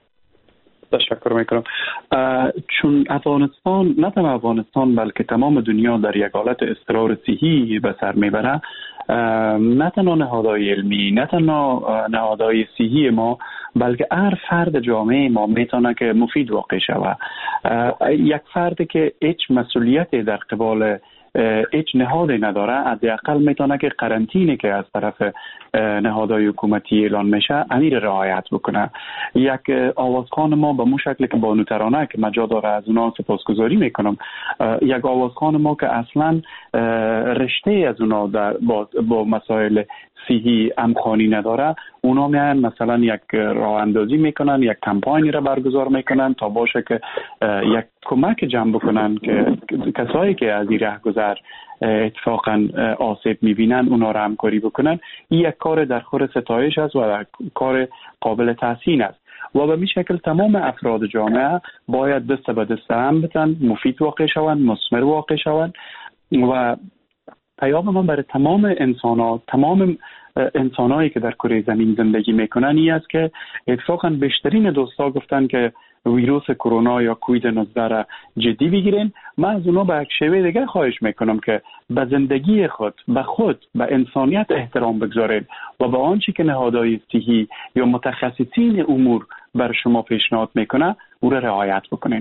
تشکر میکنم. چون افغانستان، نه تنها افغانستان بلکه تمام دنیا در یک حالت اضطرار صحی به سر میبره، نه تنها نهادهای علمی، نه تنها نهادهای صحی ما، بلکه هر فرد جامعه ما میتونه که مفید واقع شود. یک فردی که هیچ مسئولیتی در قبال هیچ نهادی نداره، حداقل میتونه که قرنطینه که از طرف نهادهای حکومتی اعلان میشه امیر رعایت بکنه. یک آوازخوان ما به مو شکل که بانو ترانه که مجا داره از اونا سپاسگزاری میکنم، یک آوازخوان ما که اصلا رشته از اونا در با, با مسائل صحی همخوانی نداره، اونا میان مثلا یک راه اندازی میکنن، یک کمپانی را برگزار میکنن تا باشه که یک کمک جمع بکنن که کسایی که از این راه گذر اتفاقا آسیب میبینن اونا را همکاری بکنن. این یک کار در خور ستایش است و کار قابل تحسین است و به این شکل تمام افراد جامعه باید دست به دست هم بتن، مفید واقع شوند، مثمر واقع شوند. و پیام من برای تمام انسان‌ها، تمام انسان‌هایی که در کره زمین زندگی میکنن این است که اتفاقا بیشترین دوستا گفتن که ویروس کرونا یا کووید نوزده را جدی بگیرین. من از اونا به یک شیوه دیگه خواهش میکنم که به زندگی خود، به خود، به انسانیت احترام بگذارین و به آنچه که نهادهای صحی یا متخصصین امور بر شما پیشنهاد میکنه او را رعایت بکنین.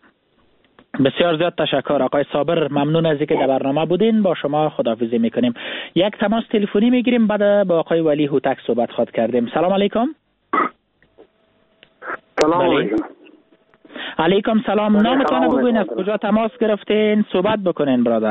بسیار زیاد تشکر آقای صابر، ممنون از اینکه در برنامه بودین. با شما خداحافظی میکنیم. یک تماس تلفنی میگیریم، بعد با آقای ولی هوتک صحبت خواهد کردیم. سلام علیکم. سلام علیکم. علیکم سلام. نامتان بگوین، از کجا تماس گرفتین، صحبت بکنین برادر.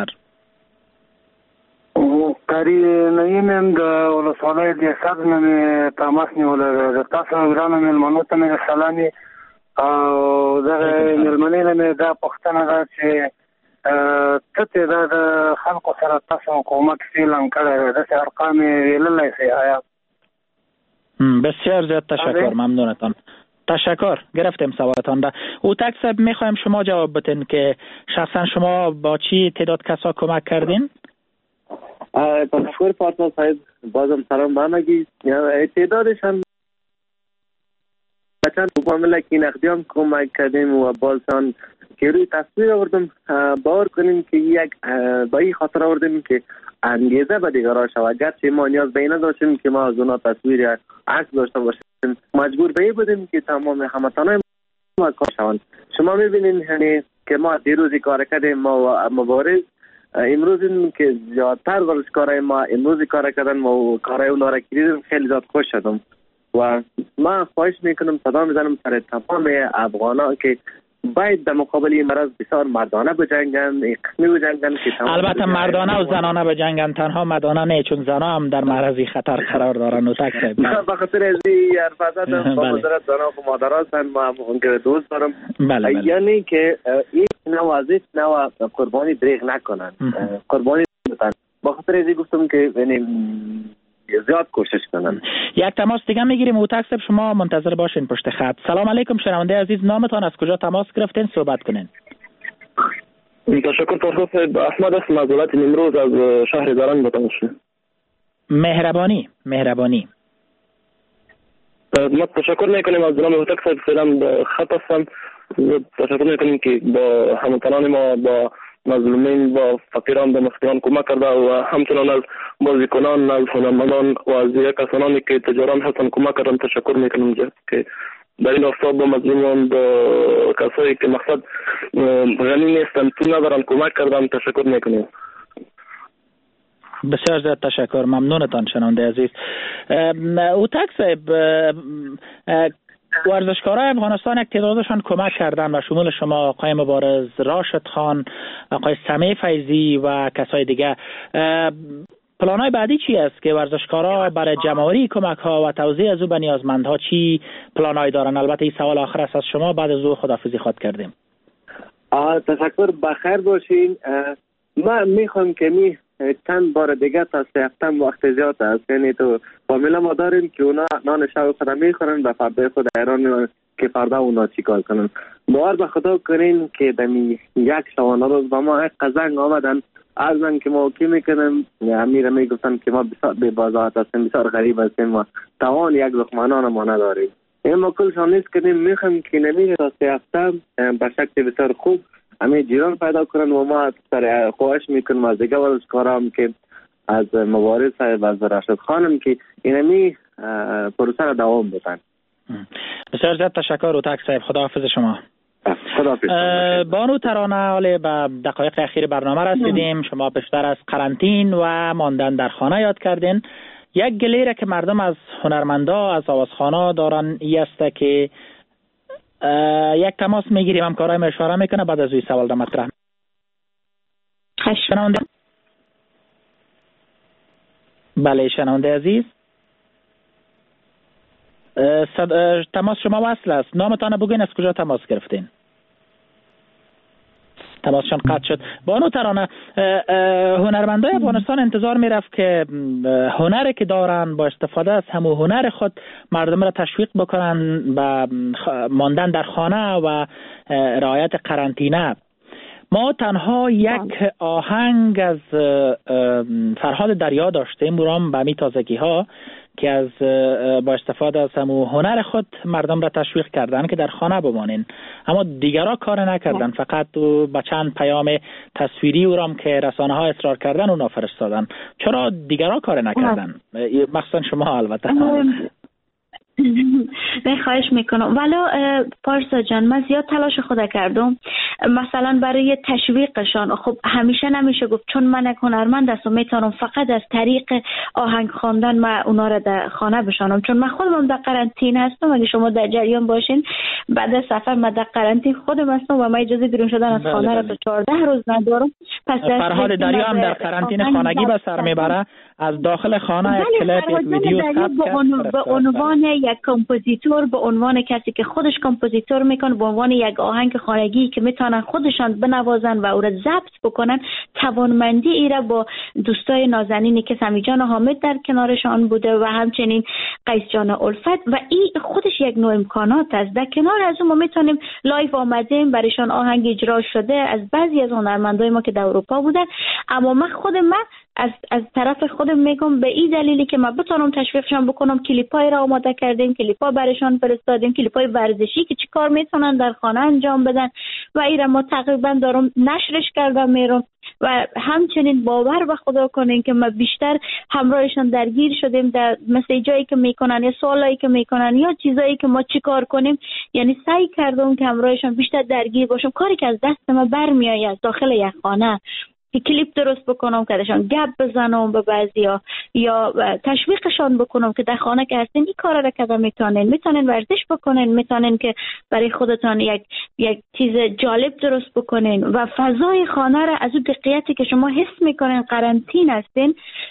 قری نیم د ولسوالۍ د صد نه تماس نیول. تاسو ورانه ملمنو ته مې سلامي او دغه ملمنې نه دا پښتنه ده چې ته دا د خلکو سره تاسو کومک فعلا کړی د ارقام ویللای شي آیا؟ بسیار زیاد تشکر، ممنونتان. تشکر، گرفتیم سوالتان را. هوتک صاحب میخوایم شما جواب بدین که شخصا شما با چی تعداد کسا کمک کردین؟ تشکر فاطمه صاحب، بازم سلام به همگی. تعدادشان چند معامله که نقدی هم کمک کردیم و بازشان که روی تصویر آوردم. باور کنیم که یک با این خاطر آوردیم که انگیزه به دیگران شود، گرچه ما نیاز به این نداشتیم که ما از اونا تصویر عکس داشته باشیم، مجبور به این بودیم که تمام هموطنان ما کار شوند. شما میبینین یعنی که ما دیروزی کار کردیم ما و مبارز، امروز این که زیادتر ورزشکارای ما امروز کار کردن و کارهای اونا را کردیم، خیلی زیاد خوش شدم و من خواهش میکنم صدا میزنم سر تمام افغانا که باید در مقابل این مرض بسیار مردانه بجنگن، قسمی بجنگن که البته مردانه و زنانه بجنگن، تنها مردانه نه، چون زنا هم در معرض خطر قرار دارن. هوتک صاحب به خاطر از این حرف زدم با مدارت زنا و مادر هستن، ما اونجا دوست دارم. بله بله. یعنی که این نوازش نو قربانی دریغ نکنن، قربانی بتن. با خاطر از این گفتم که یعنی زیاد کوشش کنن. یک تماس دیگه میگیریم. هوتک صاحب شما منتظر باشین پشت خط. سلام علیکم شنونده عزیز، نامتان، از کجا تماس گرفتین، صحبت کنین. تشکر پاسخ صاحب. احمد هستم از ولایت نیمروز از شهر زرنگ بتانشم. مهربانی مهربانی. ما تشکر میکنیم از جناب هوتک صاحب، فعلا خط هستم تشکر میکنیم که با هموطنان ما، با مظلومین، با فقیران، با مسکینان کمک کرده و همچنان از بازیکنان، از هنرمندان و از یک کسانی که تجاران هستند کمک کردن تشکر میکنیم که در این آفتاب با مظلومان، با کسایی که مقصد غنی نیستند، تو ندارن، کمک کردن تشکر میکنیم. بسیار زیاد تشکر، ممنونتان شنونده عزیز. اوتک صاحب، ورزشکارای افغانستان یک تعدادشان کمک کردن و شمول شما آقای مبارز، راشد خان، آقای سمیع فیضی و کسای دیگه. پلانای بعدی چی است که ورزشکارا برای جمع‌آوری کمک ها و توزیع از او به نیازمندها چی پلانای دارن؟ البته این سوال آخر است از شما، بعد از او خداحافظی خواد کردیم. تشکر، بخیر باشین. من میخوام که می چند بار دیگه تا سه هفته وقت زیاد است، یعنی تو فامیلا ما داریم که اونا نان شب خود میخورن و فردا خود ایران که فردا اونا چیکار کنن. باور به خدا کنین که دمی یک شبانه روز با ما یک قزنگ آمدن، ارزن که ما کی میکنیم، امیر میگفتن که ما بسیار بی بازات هستیم، بسیار غریب هستیم و توان یک لقمانان ما نداریم. این ما کلشان نیست کنیم، میخوام که نمیگه تا سه هفته به شکل بسیار خوب همه جیران پیدا کنن و ما سر خواهش میکنم از دیگه ورزشکارام که از مبارز صاحب، از راشد خانم که اینمی پروسه را دوام بدن. بسیار زیاد تشکر اوتک صاحب، خداحافظ شما. خداحافظ. بانو ترانه، حالا به دقایق اخیر برنامه رسیدیم. شما بیشتر از قرنطین و ماندن در خانه یاد کردین. یک گلیره که مردم از هنرمندا، از آوازخوانا دارن ای است که یک تماس میگیریم، همکارای ما اشاره میکنه، بعد از این سوال را مطرح. شنونده بله شنونده عزیز، صد... تماس شما وصل است. نامتان بگوین، از کجا تماس گرفتین؟ تماسشان قطع شد. بانو ترانه، هنرمندای افغانستان انتظار میرفت که هنری که دارن با استفاده از همون هنر خود مردم را تشویق بکنن به ماندن در خانه و رعایت قرنطینه. ما تنها یک آهنگ از فرهاد دریا داشتیم، برام به می تازگی ها که از با استفاده از همون هنر خود مردم را تشویق کردن که در خانه بمانین، اما دیگرها کار نکردن، فقط با چند پیام تصویری او رام که رسانه ها اصرار کردن اونا فرستادن. چرا دیگرها کار نکردن؟ مخصوصا شما البته. نه خواهش میکنم. ولو پارسا جان، من زیاد تلاش خود کردم مثلا برای تشویقشان. خب همیشه نمیشه گفت چون من یک هنرمند هستم میتونم فقط از طریق آهنگ خواندن من اونا را در خانه بشانم، چون من خودم در قرنطینه هستم. اگه شما در جریان باشین، بعد از سفر من در قرنطینه خودم هستم و من اجازه بیرون شدن از خانه را تا چهارده روز ندارم. پس فرهاد دریا هم در قرنطینه خانگی به سر میبره، از داخل خانه یک کلیپ، یک ویدیو ثبت به عنوان یک کمپوزیتور، به عنوان کسی که خودش کمپوزیتور میکنه، به عنوان یک آهنگ خانگی که میتونن خودشان بنوازن و او را ضبط بکنن، توانمندی ای را با دوستای نازنینی که سمی جان حامد در کنارشان بوده و همچنین قیس جان الفت، و این خودش یک نوع امکانات است. در کنار از اون ما میتونیم لایو آمدیم برایشان آهنگ اجرا شده از بعضی از هنرمندای ما که در اروپا بودن. اما من خود من از از طرف خودم میگم به این دلیلی که من بتونم تشویقشان بکنم، کلیپای را آماده کردیم، کلیپا برایشان فرستادیم، کلیپای ورزشی که چی کار میتونن در خانه انجام بدن و این را ما تقریبا دارم نشرش کردم میرم. و همچنین باور به خدا کنین که ما بیشتر همراهشان درگیر شدیم در مسیجایی که میکنن یا سوالایی که میکنن یا چیزایی که ما چی کار کنیم، یعنی سعی کردم که همراهشان بیشتر درگیر باشم. کاری که از دست ما برمیآید از داخل یک خانه که کلیپ درست بکنم، کدشان گپ بزنم به بعضیا یا تشویقشان بکنم که در خانه که هستین این کارا را کردن میتونین میتونین ورزش بکنین، میتونین که برای خودتان یک یک چیز جالب درست بکنین و فضای خانه را از اون دقیقتی که شما حس میکنین قرنطینه هستین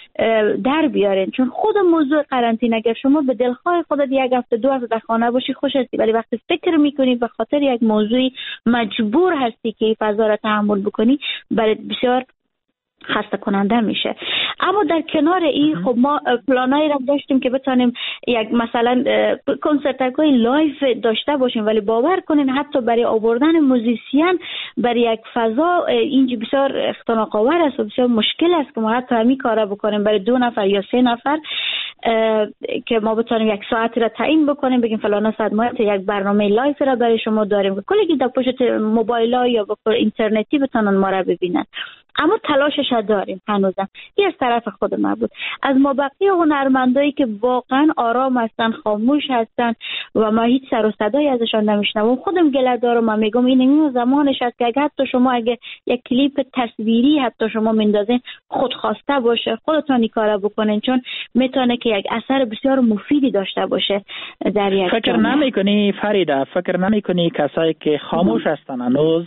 در بیارین. چون خود موضوع قرنطینه اگر شما به دلخواه خودت یک هفته دو هفته در خانه باشی خوش هستی، ولی وقتی فکر میکنی به خاطر یک موضوعی مجبور هستی که این فضا را تحمل بکنی، برای بسیار خسته کننده میشه. اما در کنار این خب ما پلانایی را داشتیم که بتونیم یک مثلا کنسرت‌های لایو داشته باشیم، ولی باور کنین حتی برای آوردن موزیسین برای یک فضا اینجا بسیار اختناق آور است و بسیار مشکل است که ما حتی همین کارا بکنیم برای دو نفر یا سه نفر. که ما بتونیم یک ساعت را تعیین بکنیم، بگیم فلان ساعت ما یک برنامه لایو را برای شما داریم، کلی در پشت موبایل ها یا با اینترنتی بتونن ما را ببینن. اما تلاشش داریم هنوزم. این از طرف خود ما بود. از ما بقیه هنرمندایی که واقعا آرام هستن، خاموش هستن و ما هیچ سر و صدایی ازشان نمیشنوم، خودم گله دارم. من میگم این این زمانش است که اگه حتی شما اگه یک کلیپ تصویری حتی شما مندازین خودخواسته باشه، خودتون این کارو بکنین، چون میتونه که یک اثر بسیار مفیدی داشته باشه در یک فکر جامعه. نمیکنی فریده، فکر نمیکنی کسایی که خاموش هستن هنوز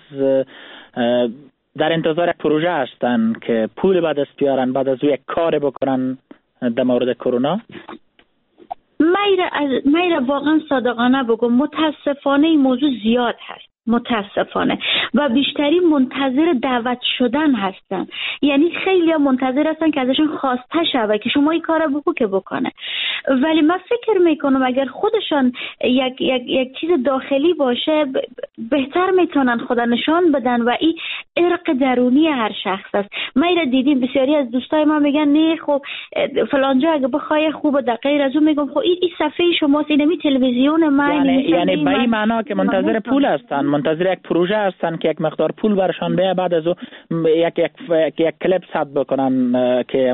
در انتظار پروژه هستن که پول به دست بیارن بعد از یک کار بکنن در مورد کرونا؟ میره از میره واقعا صادقانه بگم، متاسفانه این موضوع زیاد هست، متاسفانه، و بیشتری منتظر دعوت شدن هستن. یعنی خیلی منتظر هستن که ازشون خواسته شوه که شما این کار بگو که بکنه. ولی من فکر میکنم اگر خودشان یک, یک, یک چیز داخلی باشه بهتر میتونن خدا نشان بدن و این ارق درونی هر شخص است. ما ایره دیدیم بسیاری از دوستای ما میگن نه خب فلانجا اگه بخوای خوب دقیق از اون، میگم خب این ای صفحه شماست، اینمی تلویزیون من، یعنی یعنی به این معنا که منتظر پول هستن، منتظر یک پروژه هستن که یک مقدار پول برشان بیاد، بعد از او یک یک یک کلیپ ثبت بکنن که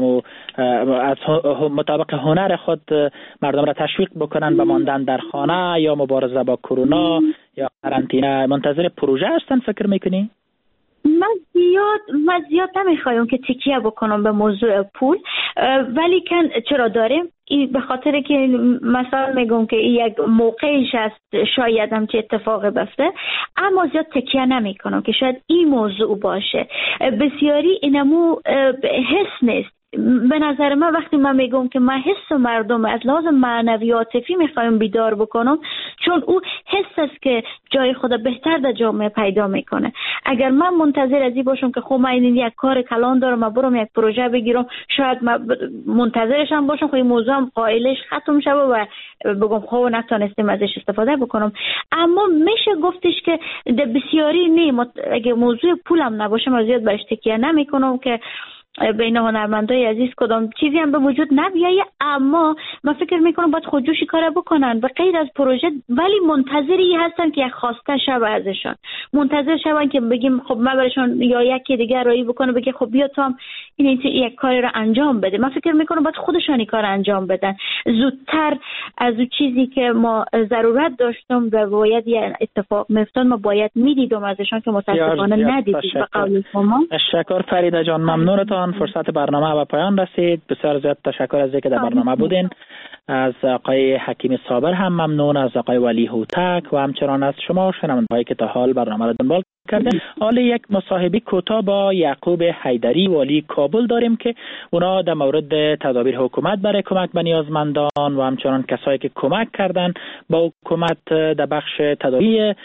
از مطابق هنر خود مردم را تشویق بکنن به ماندن در خانه یا مبارزه با کرونا یا قرنطینه. منتظر پروژه هستن فکر میکنی؟ من زیاد من زیاد نمیخوایم که تکیه بکنم به موضوع پول، ولی کن چرا داریم این به خاطر که مثلا میگم که این یک موقعش است شاید هم چه اتفاق بفته، اما زیاد تکیه نمی کنم که شاید این موضوع باشه. بسیاری اینمو حس نیست. به نظر من وقتی من میگم که من حس مردم از لحاظ معنوی و عاطفی میخوایم بیدار بکنم، چون او حس است که جای خود بهتر در جامعه پیدا میکنه. اگر من منتظر ازی باشم که خب من این یک کار کلان دارم و برم یک پروژه بگیرم، شاید من منتظرشم باشم خب این موضوع هم قائلش ختم شه و بگم خب نتونستیم ازش استفاده بکنم. اما میشه گفتش که در بسیاری نه، اگه موضوع پولم نباشه من زیاد بهش تکیه نمیکنم که بین هنرمندای عزیز کدام چیزی هم به وجود نبیایه. اما من فکر میکنم باید خودجوشی کار بکنن به غیر از پروژه، ولی منتظری هستن که یک خواسته شوه ازشان، منتظر شون که بگیم خب من برشان یا یکی دیگه رایی بکنه بگه خب بیا تو هم این یک کاری رو انجام بده. من فکر میکنم باید خودشان این کار انجام بدن زودتر از اون چیزی که ما ضرورت داشتم و باید یه اتفاق میفتاد ما باید میدیدم ازشان که متاسفانه ندیدیم. به قول شما تشکر فریده جان، ممنونتان. فرصت برنامه به پایان رسید. بسیار زیاد تشکر از اینکه در برنامه بودین. از آقای حکیم صابر هم ممنون، از آقای ولی هوتک و همچنان از شما شنونده‌هایی که تا حال برنامه را دنبال کرده. حالا یک مصاحبه کوتاه با یعقوب حیدری والی کابل داریم که اونا در مورد تدابیر حکومت برای کمک به نیازمندان و همچنان کسایی که کمک کردن با حکومت در بخش تداوی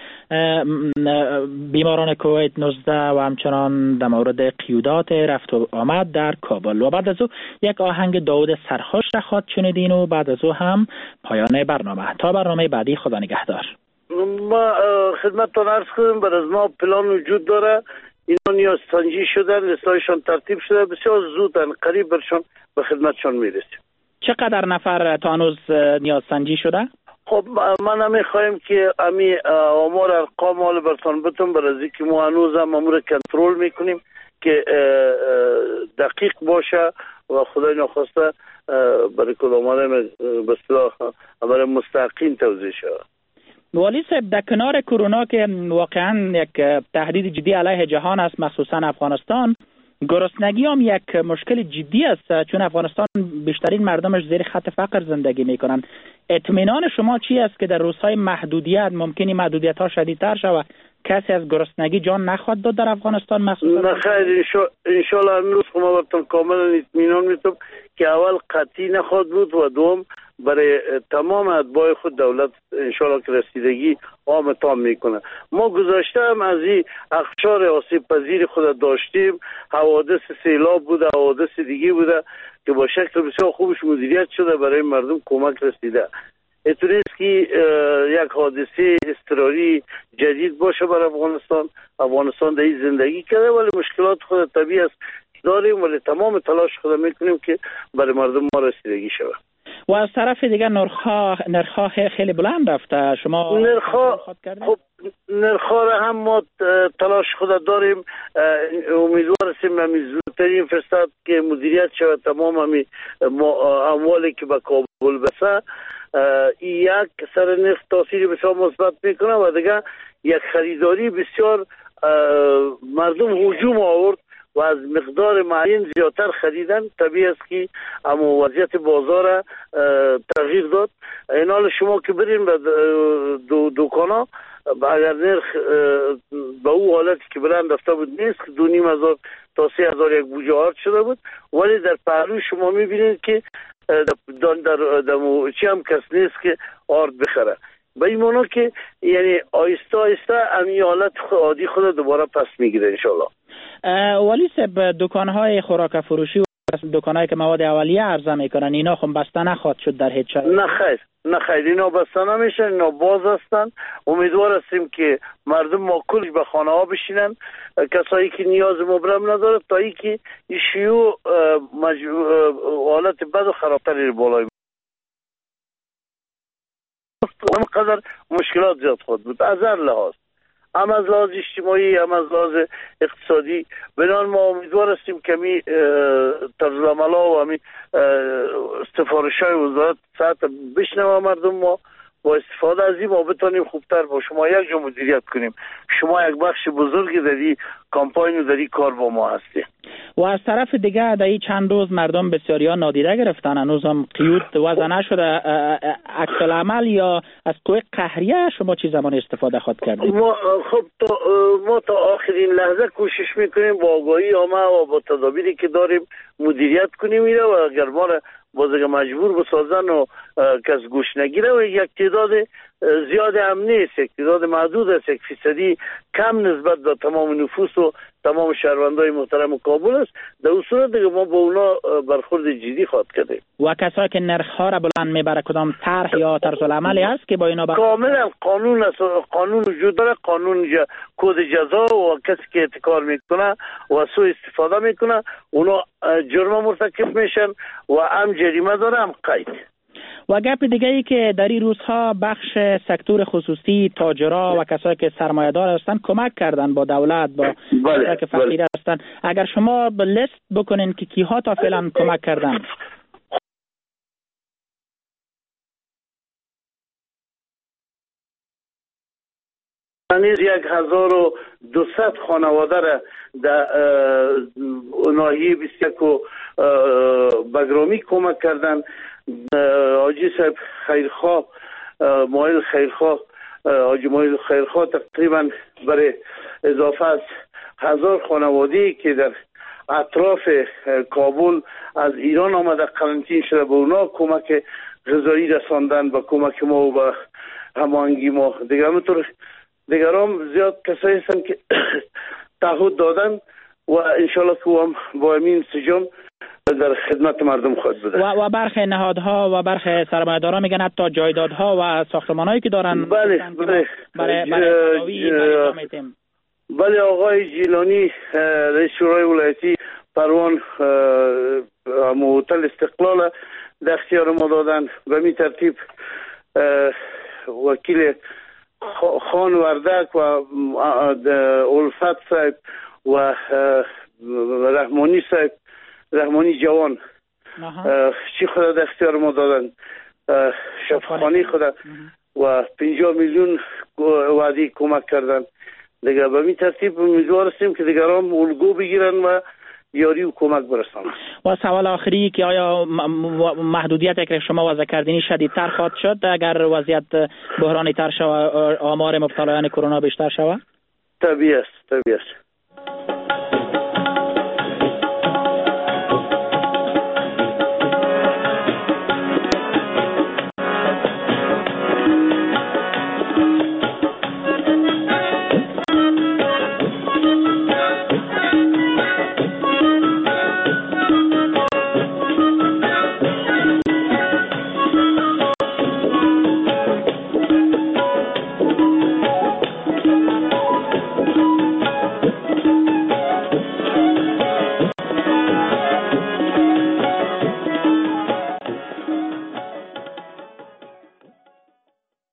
بیماران کووید نوزده و همچنان در مورد قیودات رفت و آمد در کابل. و بعد از او یک آهنگ داود سرخوش را خواهد شنیدین و بعد از او هم پایان برنامه. تا برنامه بعدی، خدا نگهدار. ما خدمتتان عرض کنم بر از ما پلان وجود داره. اینا نیاز سنجی شدن، لستایشان ترتیب شده، بسیار زودن قریب برشان به خدمتشان میرسیم. چقدر نفر تا هنوز نیاز سنجی شده؟ خب من نمیخوایم که امی آمار ارقام حال برتان بتون برای که ما هنوز هم امور کنترل میکنیم که دقیق باشه و خدای نخواسته برای کدامانه به اصطلاح برای مستقیم توضیح شود. والی صاحب، در کنار کرونا که واقعا یک تهدید جدی علیه جهان است، مخصوصا افغانستان، گرسنگی هم یک مشکل جدی است، چون افغانستان بیشترین مردمش زیر خط فقر زندگی میکنن. اطمینان شما چی است که در روزهای محدودیت ممکنی محدودیت ها شدیدتر شود کسی از گرسنگی جان نخواهد داد در افغانستان مخصوصا؟ نه خیر، انشالله امروز ما براتون کاملا اطمینان میتونم که اول قطعی نخواهد بود و دوم برای تمام اتباع خود دولت انشالله که رسیدگی عام تام میکنه. ما گذاشته هم از این اخشار آسیب پذیر خود داشتیم، حوادث سیلاب بوده، حوادث دیگه بوده که با شکل بسیار خوبش مدیریت شده، برای مردم کمک رسیده. اتونیست که یک حادثه اضطراری جدید باشه برای افغانستان. افغانستان در این زندگی کرده ولی مشکلات خود طبیعی است داریم، ولی تمام تلاش خود میکنیم که برای مردم ما رسیدگی شود. و از طرف دیگه نرخ‌ها نرخ‌ها خیلی بلند رفته. شما نرخ‌ها خب نرخ‌ها را هم ما تلاش خود داریم، امیدوار هستیم همی زودترین فرصت که مدیریت شود تمام همی اموالی که به کابل بسه. یک سر نرخ تاثیر بسیار مثبت میکنه و دیگه یک خریداری بسیار مردم هجوم آورد و از مقدار معین زیادتر خریدن. طبیعی است که اما وضعیت بازار تغییر داد. این حال شما که برین به دو دکانا اگر نرخ به او حالتی که بلند رفته بود نیست، دو نیم هزار تا سه هزار یک بوجه آرد شده بود، ولی در پهلو شما میبینید که در در چی هم کس نیست که آرد بخره. به این معنی که یعنی آیسته آیسته امی حالت عادی خود دوباره پس میگیره انشالله. ولی سب دکانهای خوراک فروشی و دکانهایی که مواد اولیه عرضه میکنن اینا خب بسته نخواهد شد در هیچ شرایطی؟ نه خیر نه خیر، اینا بسته نمیشن، اینا باز هستن. امیدوار هستیم که مردم ما کلش به خانه ها بشینن، کسایی که نیاز مبرم نداره تا ای که شیوع حالت بد و خرابتری رو بالای همقدر مشکلات زیاد خود بود از هر لحاظ، هم از لحاظ اجتماعی هم از لحاظ اقتصادی. بنان ما امیدوار هستیم که می طرز العمل ها و می سفارش های وزارت صحت بشنوه مردم ما با استفاده از این ما بتانیم خوبتر با شما یک جا مدیریت کنیم. شما یک بخش بزرگی در این کامپاین و در این کار با ما هستی. و از طرف دیگه در این چند روز مردم بسیاری ها نادیده گرفتن، هنوز هم قیود وضع نشده. عکس العمل یا از کوه قهریه شما چی زمان استفاده خواهد کردید؟ ما خب تا ما تا آخرین لحظه کوشش میکنیم با آگاهی عامه و با تدابیری که داریم مدیریت کنیم ایره و اگر ما را بازگه مجبور بسازن و کس گوش نگیره و یک تعداد زیاد هم نیست، یک تعداد محدود است، یک فیصدی کم نسبت به تمام نفوس و تمام شهروندای محترم کابل است. در اون صورت دیگه ما با اونا برخورد جدی خواهد کردیم. و کسایی که نرخ‌ها را بلند میبره کدام طرح یا طرز العملی هست که با اینا بر... کاملا قانون است، قانون وجود داره، قانون جا... کد جزا و کسی که احتکار میکنه و سوء استفاده میکنه اونا جرم مرتکب میشن و هم جریمه داره هم قید. و گپ دیگه ای که در این روزها بخش سکتور خصوصی، تاجرها و کسایی که سرمایه‌دار هستن کمک کردن با دولت، با کسایی که فقیر هستن. اگر شما به لیست بکنین که کیها تا فعلا کمک کردن؟ نیز یک هزار و دوصد خانواده را در ناحیه بیست و یک و بگرامی کمک کردن. حاجی صاحب خیرخواه، مایل خیرخواه، حاجی مایل خیرخواه تقریبا برای اضافه از هزار خانواده‌ای که در اطراف کابل از ایران آمده قرنطین شده به اونا کمک غذایی رساندن با کمک ما و با هماهنگی ما. دیگه همونطور دیگرام زیاد کسایی هستن که تعهد دادن و انشالله که هم با همین انسجام در خدمت مردم خواهد بوده. و, و برخی نهادها و برخی سرمایه‌دارا میگن حتی جایدادها و ساختمانهایی که دارن بله بله برای برای بله آقای جیلانی رئیس شورای ولایتی پروان هتل استقلال در اختیار ما دادن. به می ترتیب وکیل خان وردک و الفت صاحب و رحمانی صاحب، رحمانی جوان چی خدا در اختیار ما دادن، شفاخانی خدا و پنجاه میلیون وعده کمک کردن. دیگه به این ترتیب امیدوار هستیم که دیگران الگو بگیرن و یاری و کمک برسانن. و سوال آخری که آیا محدودیت که شما وضع کردین شدیدتر خواهد شد اگر وضعیت بحرانی تر شود، آمار مبتلایان کرونا بیشتر شود؟ طبیعی است، طبیعی است.